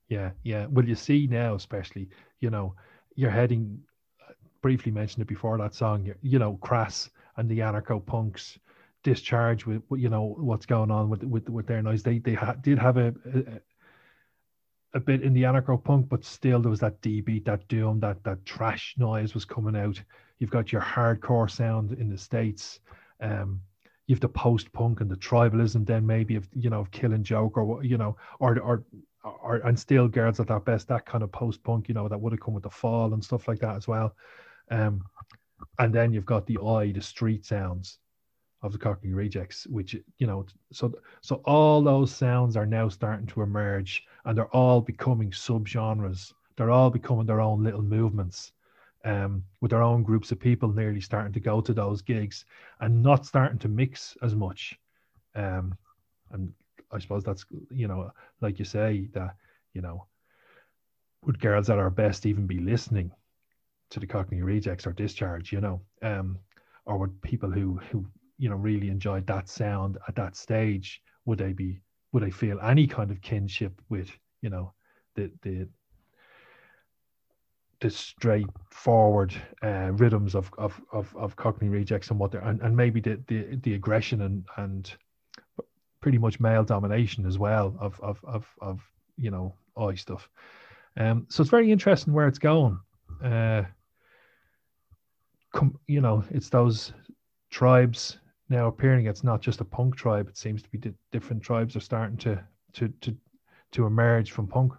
Yeah, yeah. Well, you see now, especially, you know, you're heading, briefly mentioned it before that song, you you know, Crass and the Anarcho Punks, Discharge with, with, you know, what's going on with with, with their noise. They they ha- did have a, a a bit in the Anarcho Punk, but still there was that D beat, that doom, that that trash noise was coming out. You've got your hardcore sound in the States. Um, you've the post punk and the tribalism, then maybe of, you know, of Killing Joke, or what, you know, or or or and still Girls at Their Best, that kind of post punk, you know, that would have come with the Fall and stuff like that as well. Um, and then you've got the eye, the street sounds of the Cockney Rejects, which, you know, so so all those sounds are now starting to emerge, and they're all becoming subgenres. They're all becoming their own little movements, um, with their own groups of people nearly starting to go to those gigs and not starting to mix as much. Um, and I suppose that's, you know, like you say, that, you know, would Girls at Our Best even be listening to the Cockney Rejects or Discharge, you know, um, or would people who who you know really enjoyed that sound at that stage, would they be would they feel any kind of kinship with, you know, the the the straightforward uh, rhythms of, of of of Cockney Rejects, and what they're, and, and maybe the, the the aggression and and pretty much male domination as well of of of of you know, oi stuff. Um, so it's very interesting where it's going. Uh, com, you know, it's those tribes now appearing. It's not just a punk tribe. It seems to be di- different tribes are starting to to to to emerge from punk.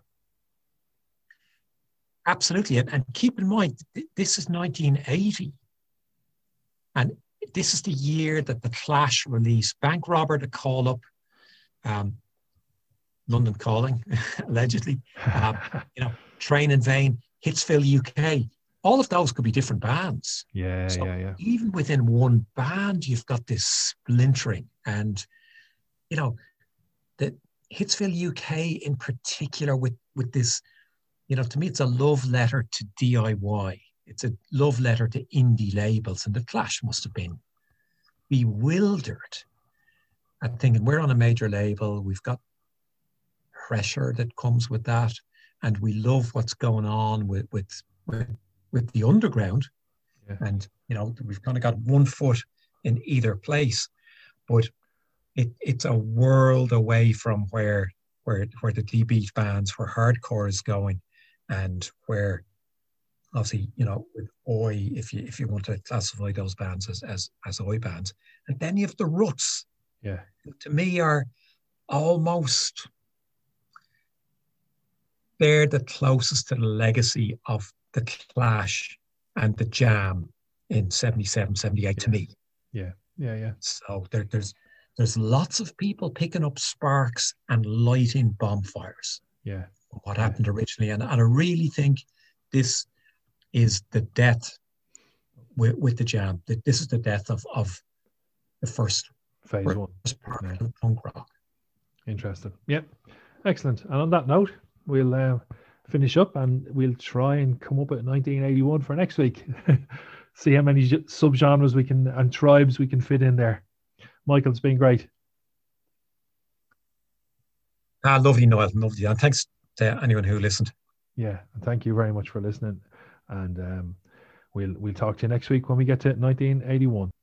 Absolutely, and, and keep in mind, th- this is nineteen eighty, and this is the year that the Clash released Bank Robber, The Call Up, um, London Calling, allegedly, um, you know, Train in Vain, Hitsville U K. All of those could be different bands. Yeah, so yeah, yeah. Even within one band, you've got this splintering, and you know, the Hitsville U K in particular, with with this, you know, to me, it's a love letter to D I Y. It's a love letter to indie labels, and the Clash must have been bewildered and thinking, we're on a major label, we've got pressure that comes with that, and we love what's going on with with with, with the underground. Yeah. And you know, we've kind of got one foot in either place, but it it's a world away from where where where the D-beat bands, where hardcore is going, and where obviously, you know, with oi, if you if you want to classify those bands as as as oi bands, and then you have the Ruts. Yeah, to me are almost, they're the closest to the legacy of the Clash and the Jam in seventy-seven, seventy-eight, yeah. to me. Yeah, yeah, yeah. So there, there's there's lots of people picking up sparks and lighting bonfires. Yeah. What happened yeah. originally, and, and I really think this is the death with, with the Jam. That this is the death of of the first phase first one part yeah. of punk rock. Interesting. Yep. Excellent. And on that note, we'll uh, finish up, and we'll try and come up at nineteen eighty-one for next week. See how many subgenres we can and tribes we can fit in there. Michael, it's been great. Ah, lovely, Noel. Lovely. And thanks to anyone who listened. Yeah. And thank you very much for listening. And um, we'll we'll talk to you next week when we get to nineteen eighty-one.